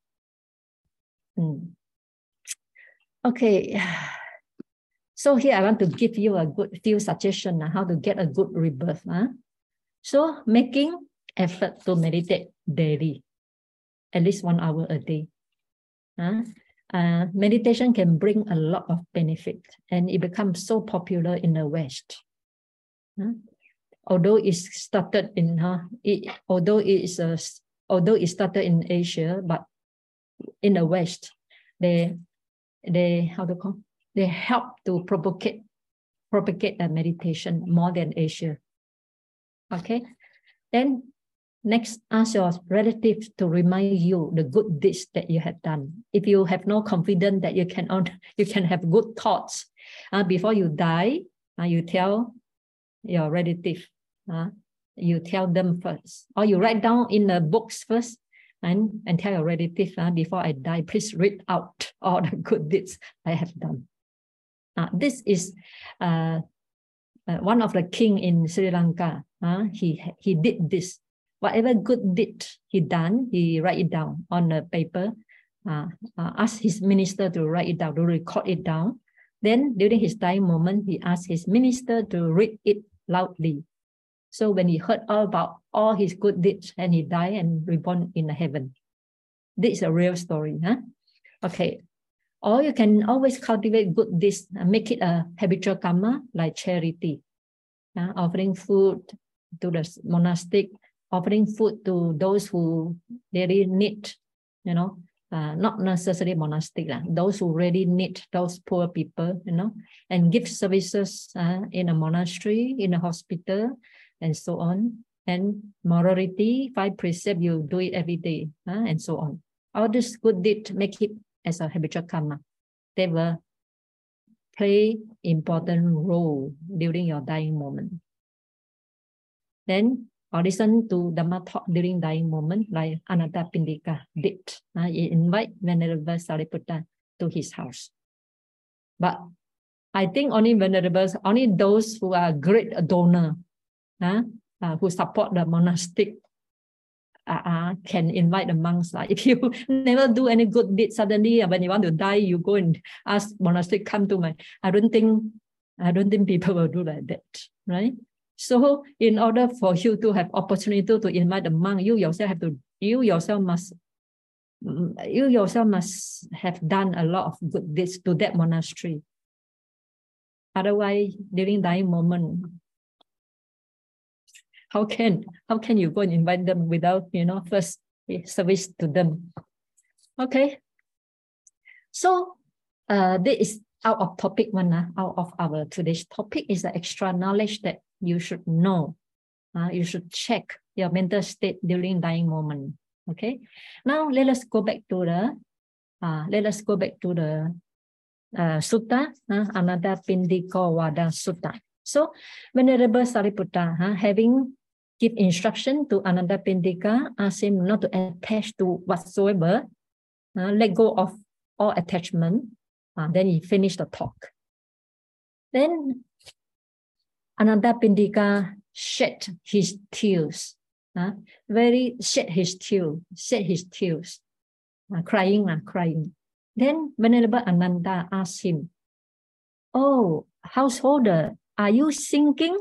Mm. Okay. So here I want to give you a good few suggestions on how to get a good rebirth. Huh? So making effort to meditate daily, at least one hour a day. Huh? Uh, meditation can bring a lot of benefit, and it becomes so popular in the West. Huh? Although it started in, huh, it, although it is a, although it started in Asia, but in the West, they, they how to call, they help to propagate, propagate a meditation more than Asia. Okay, then next, ask your relatives to remind you the good deeds that you have done. If you have no confidence that you can, you can have good thoughts, uh, before you die, uh, you tell your relative, uh, you tell them first, or you write down in the books first, and, and tell your relative, uh, before I die, please read out all the good deeds I have done. Uh, this is uh, uh, one of the king in Sri Lanka. Uh, he, he did this. Whatever good deed he done, he write it down on the paper, uh, uh, ask his minister to write it down, to record it down. Then during his dying moment, he asked his minister to read it loudly. So when he heard all about all his good deeds, and he died and reborn in heaven. This is a real story. Huh? Okay. Or you can always cultivate good deeds and make it a habitual karma like charity. Uh, offering food to the monastic, offering food to those who really need, you know, uh, not necessarily monastic, uh, those who really need, those poor people, you know, and give services uh, in a monastery, in a hospital, and so on. And morality, five precepts, you do it every day, uh, and so on. All this good deed, make it as a habitual karma. They will play important role during your dying moment. Then, or listen to Dhamma talk during dying moment, like Anathapindika did. Uh, he invite Venerable Sariputta to his house. But I think only venerables, only those who are great donor, uh, uh, who support the monastic, uh, uh, can invite the monks. Like if you never do any good deed, suddenly when you want to die, you go and ask monastic, come to my. I don't think, I don't think people will do like that, right? So, in order for you to have opportunity to invite the monk, you yourself have to, you yourself must, you yourself must have done a lot of good deeds to that monastery. Otherwise, during dying moment, how can how can you go and invite them without, you know, first service to them? Okay. So, uh, this is out of topic one. Uh, out of our today's topic is the extra knowledge that you should know. Uh, you should check your mental state during dying moment. Okay. Now let us go back to the. Uh, let us go back to the uh, sutta, uh, Anathapindika Vada Sutta. So, Venerable Sariputta, uh, having give instruction to Anathapindika, ask him not to attach to whatsoever, uh, let go of all attachment. Uh, then he finished the talk. Then Anathapindika shed his tears, uh, very shed his tears, shed his tears, uh, crying and uh, crying. Then Venerable Ananda asked him, "Oh, householder, are you sinking?"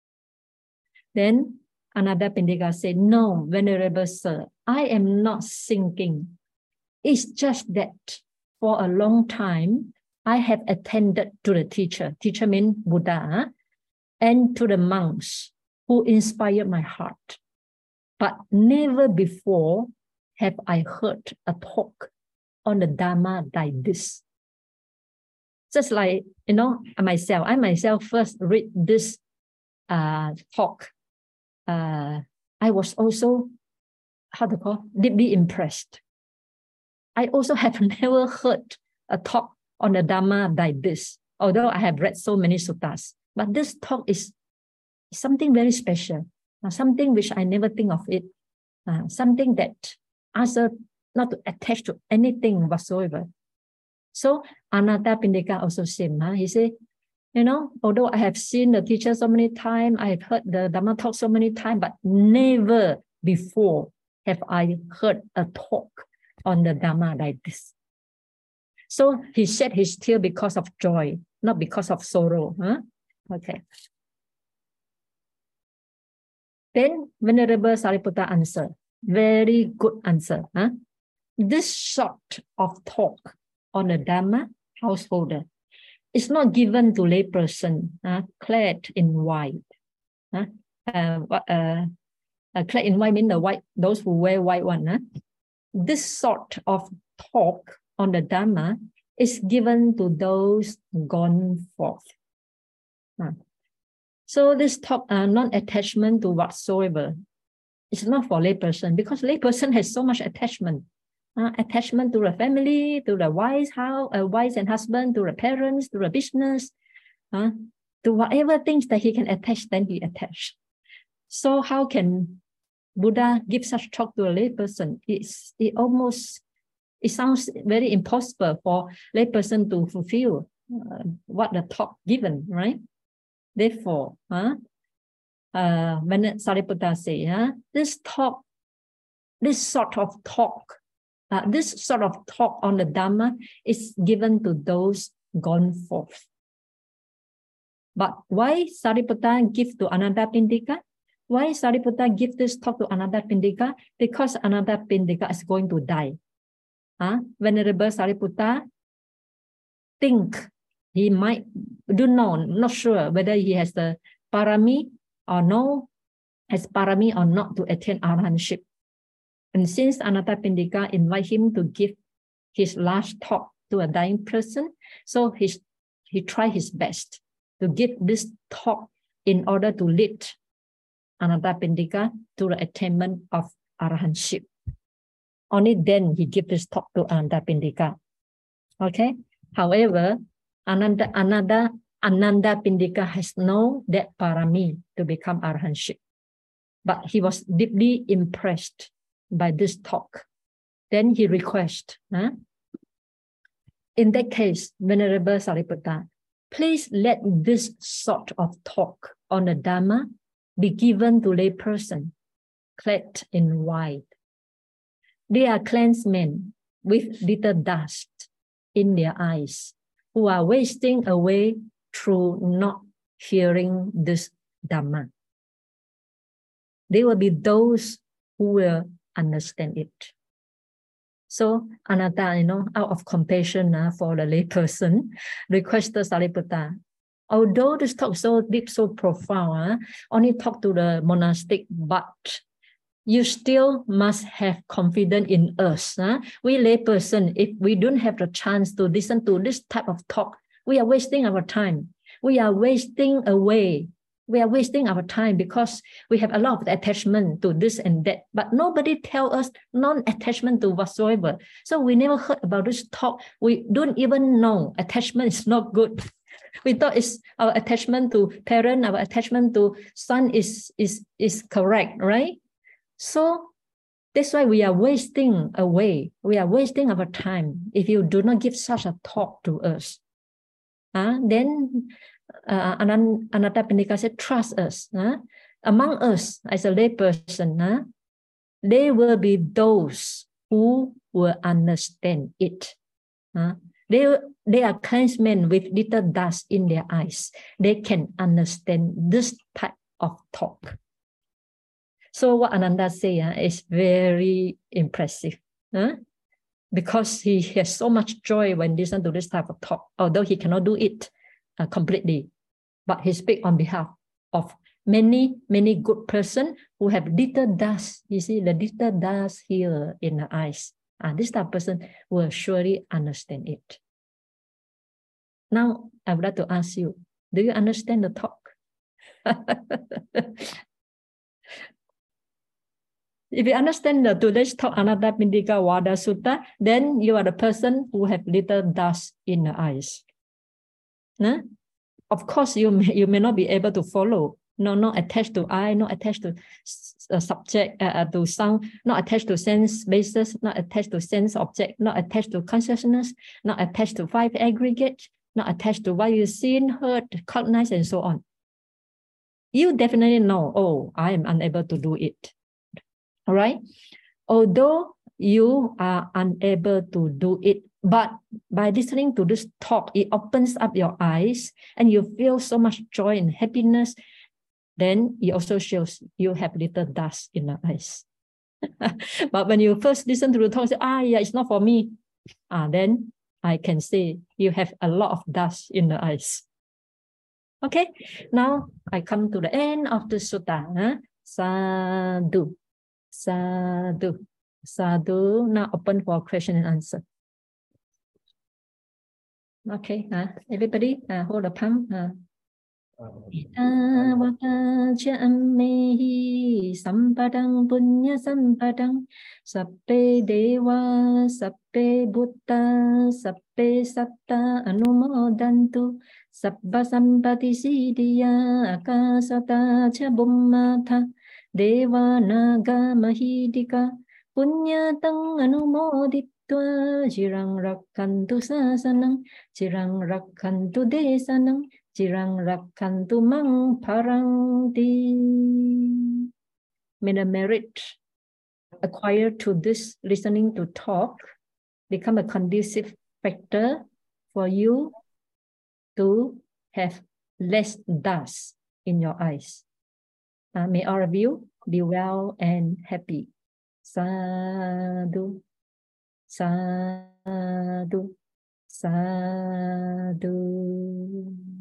Then Anathapindika said, "No, Venerable Sir, I am not sinking. It's just that for a long time, I have attended to the teacher, teacher means Buddha, and to the monks who inspired my heart. But never before have I heard a talk on the Dhamma like this." Just like, you know, myself, I myself first read this uh, talk. Uh, I was also, how to call, deeply impressed. I also have never heard a talk on the Dhamma like this, although I have read so many suttas. But this talk is something very special, uh, something which I never think of it, uh, something that asks us not to attach to anything whatsoever. So Anathapindika also said, huh? He said, you know, although I have seen the teacher so many times, I have heard the Dhamma talk so many times, but never before have I heard a talk on the Dhamma like this. So he shed his tear because of joy, not because of sorrow. Huh? Okay. Then Venerable Sariputta answered, very good answer. Huh? This sort of talk on the Dhamma, householder, is not given to layperson uh, clad in white. Uh, uh, uh, uh, clad in white means the white, those who wear white one. Uh. This sort of talk on the Dhamma is given to those gone forth. Uh. So this talk, uh, non-attachment to whatsoever, it's not for layperson, because layperson has so much attachment. Uh, attachment to the family, to the wife's house, uh, wives and husband, to the parents, to the business, uh, to whatever things that he can attach, then he attach. So how can Buddha give such talk to a layperson? It's it almost it sounds very impossible for layperson to fulfill uh, what the talk given, right? Therefore, uh, uh, when Sariputta say, uh, this talk, this sort of talk. Uh, this sort of talk on the Dhamma is given to those gone forth. But why Sariputta give to Anathapindika? Why Sariputta give this talk to Anathapindika? Because Anathapindika is going to die. uh, Venerable Sariputta think he might, do know, not sure whether he has the parami or no, has parami or not to attain arahantship. And since Anathapindika invite him to give his last talk to a dying person, so he, he tried his best to give this talk in order to lead Anathapindika to the attainment of arahantship. Only then he gave this talk to Anathapindika. Okay. However, Ananda, another Anandapindika has no that parami to become arahantship, but he was deeply impressed by this talk. Then he requested, huh? In that case, Venerable Sariputta, please let this sort of talk on the Dhamma be given to lay person clad in white. They are clansmen with little dust in their eyes, who are wasting away through not hearing this Dhamma. They will be those who will understand it. So Ananda, you know, out of compassion uh, for the lay person, requested Sariputta, although this talk so deep, so profound, uh, only talk to the monastic, but you still must have confidence in us. Huh? We lay person, if we don't have the chance to listen to this type of talk, we are wasting our time. We are wasting away. We are wasting our time because we have a lot of attachment to this and that, but nobody tell us non-attachment to whatsoever. So we never heard about this talk. We don't even know attachment is not good. We thought it's our attachment to parent, our attachment to son is, is, is correct, right? So that's why we are wasting away. We are wasting our time if you do not give such a talk to us. Uh, then uh, Anathapindika said, trust us. Uh, among us, as a lay person, uh, they will be those who will understand it. Uh, they, they are clansmen with little dust in their eyes. They can understand this type of talk. So what Ananda say uh, is very impressive, uh, because he has so much joy when listen to this type of talk, although he cannot do it uh, completely, but he speaks on behalf of many, many good person who have little dust. You see the little dust here in the eyes. Uh, this type of person will surely understand it. Now, I would like to ask you, do you understand the talk? If you understand the today's talk, Anathapindika Vada Sutta, then you are the person who have little dust in the eyes. Nah? Of course, you may, you may not be able to follow. No, not attached to eye, not attached to uh, subject, uh, to sound, not attached to sense basis, not attached to sense object, not attached to consciousness, not attached to five aggregate, not attached to what you seen, heard, cognized, and so on. You definitely know, oh, I am unable to do it. All right. Although you are unable to do it, but by listening to this talk, it opens up your eyes and you feel so much joy and happiness. Then it also shows you have little dust in the eyes. But when you first listen to the talk, say, ah, yeah, it's not for me. Ah, then I can say you have a lot of dust in the eyes. Okay. Now I come to the end of the sutta. Huh? Sadhu. Sadhu. Sadhu. Now open for question and answer. Okay, uh, everybody uh, hold the palm. Uh. Vakachamehi sampadang punya sampadang sappe deva sappe buddha sappe satta anumodantu sabba sampati siddhya akasata cha bummatha deva naga mahidika punyatang anumoditva jirang rakkantu sasanang jirang rakkantu desanang jirang rakkantu mang paranti. May the merit acquired to this listening to talk become a conducive factor for you to have less dust in your eyes. Uh, may all of you be well and happy. Sadhu, sadhu, sadhu.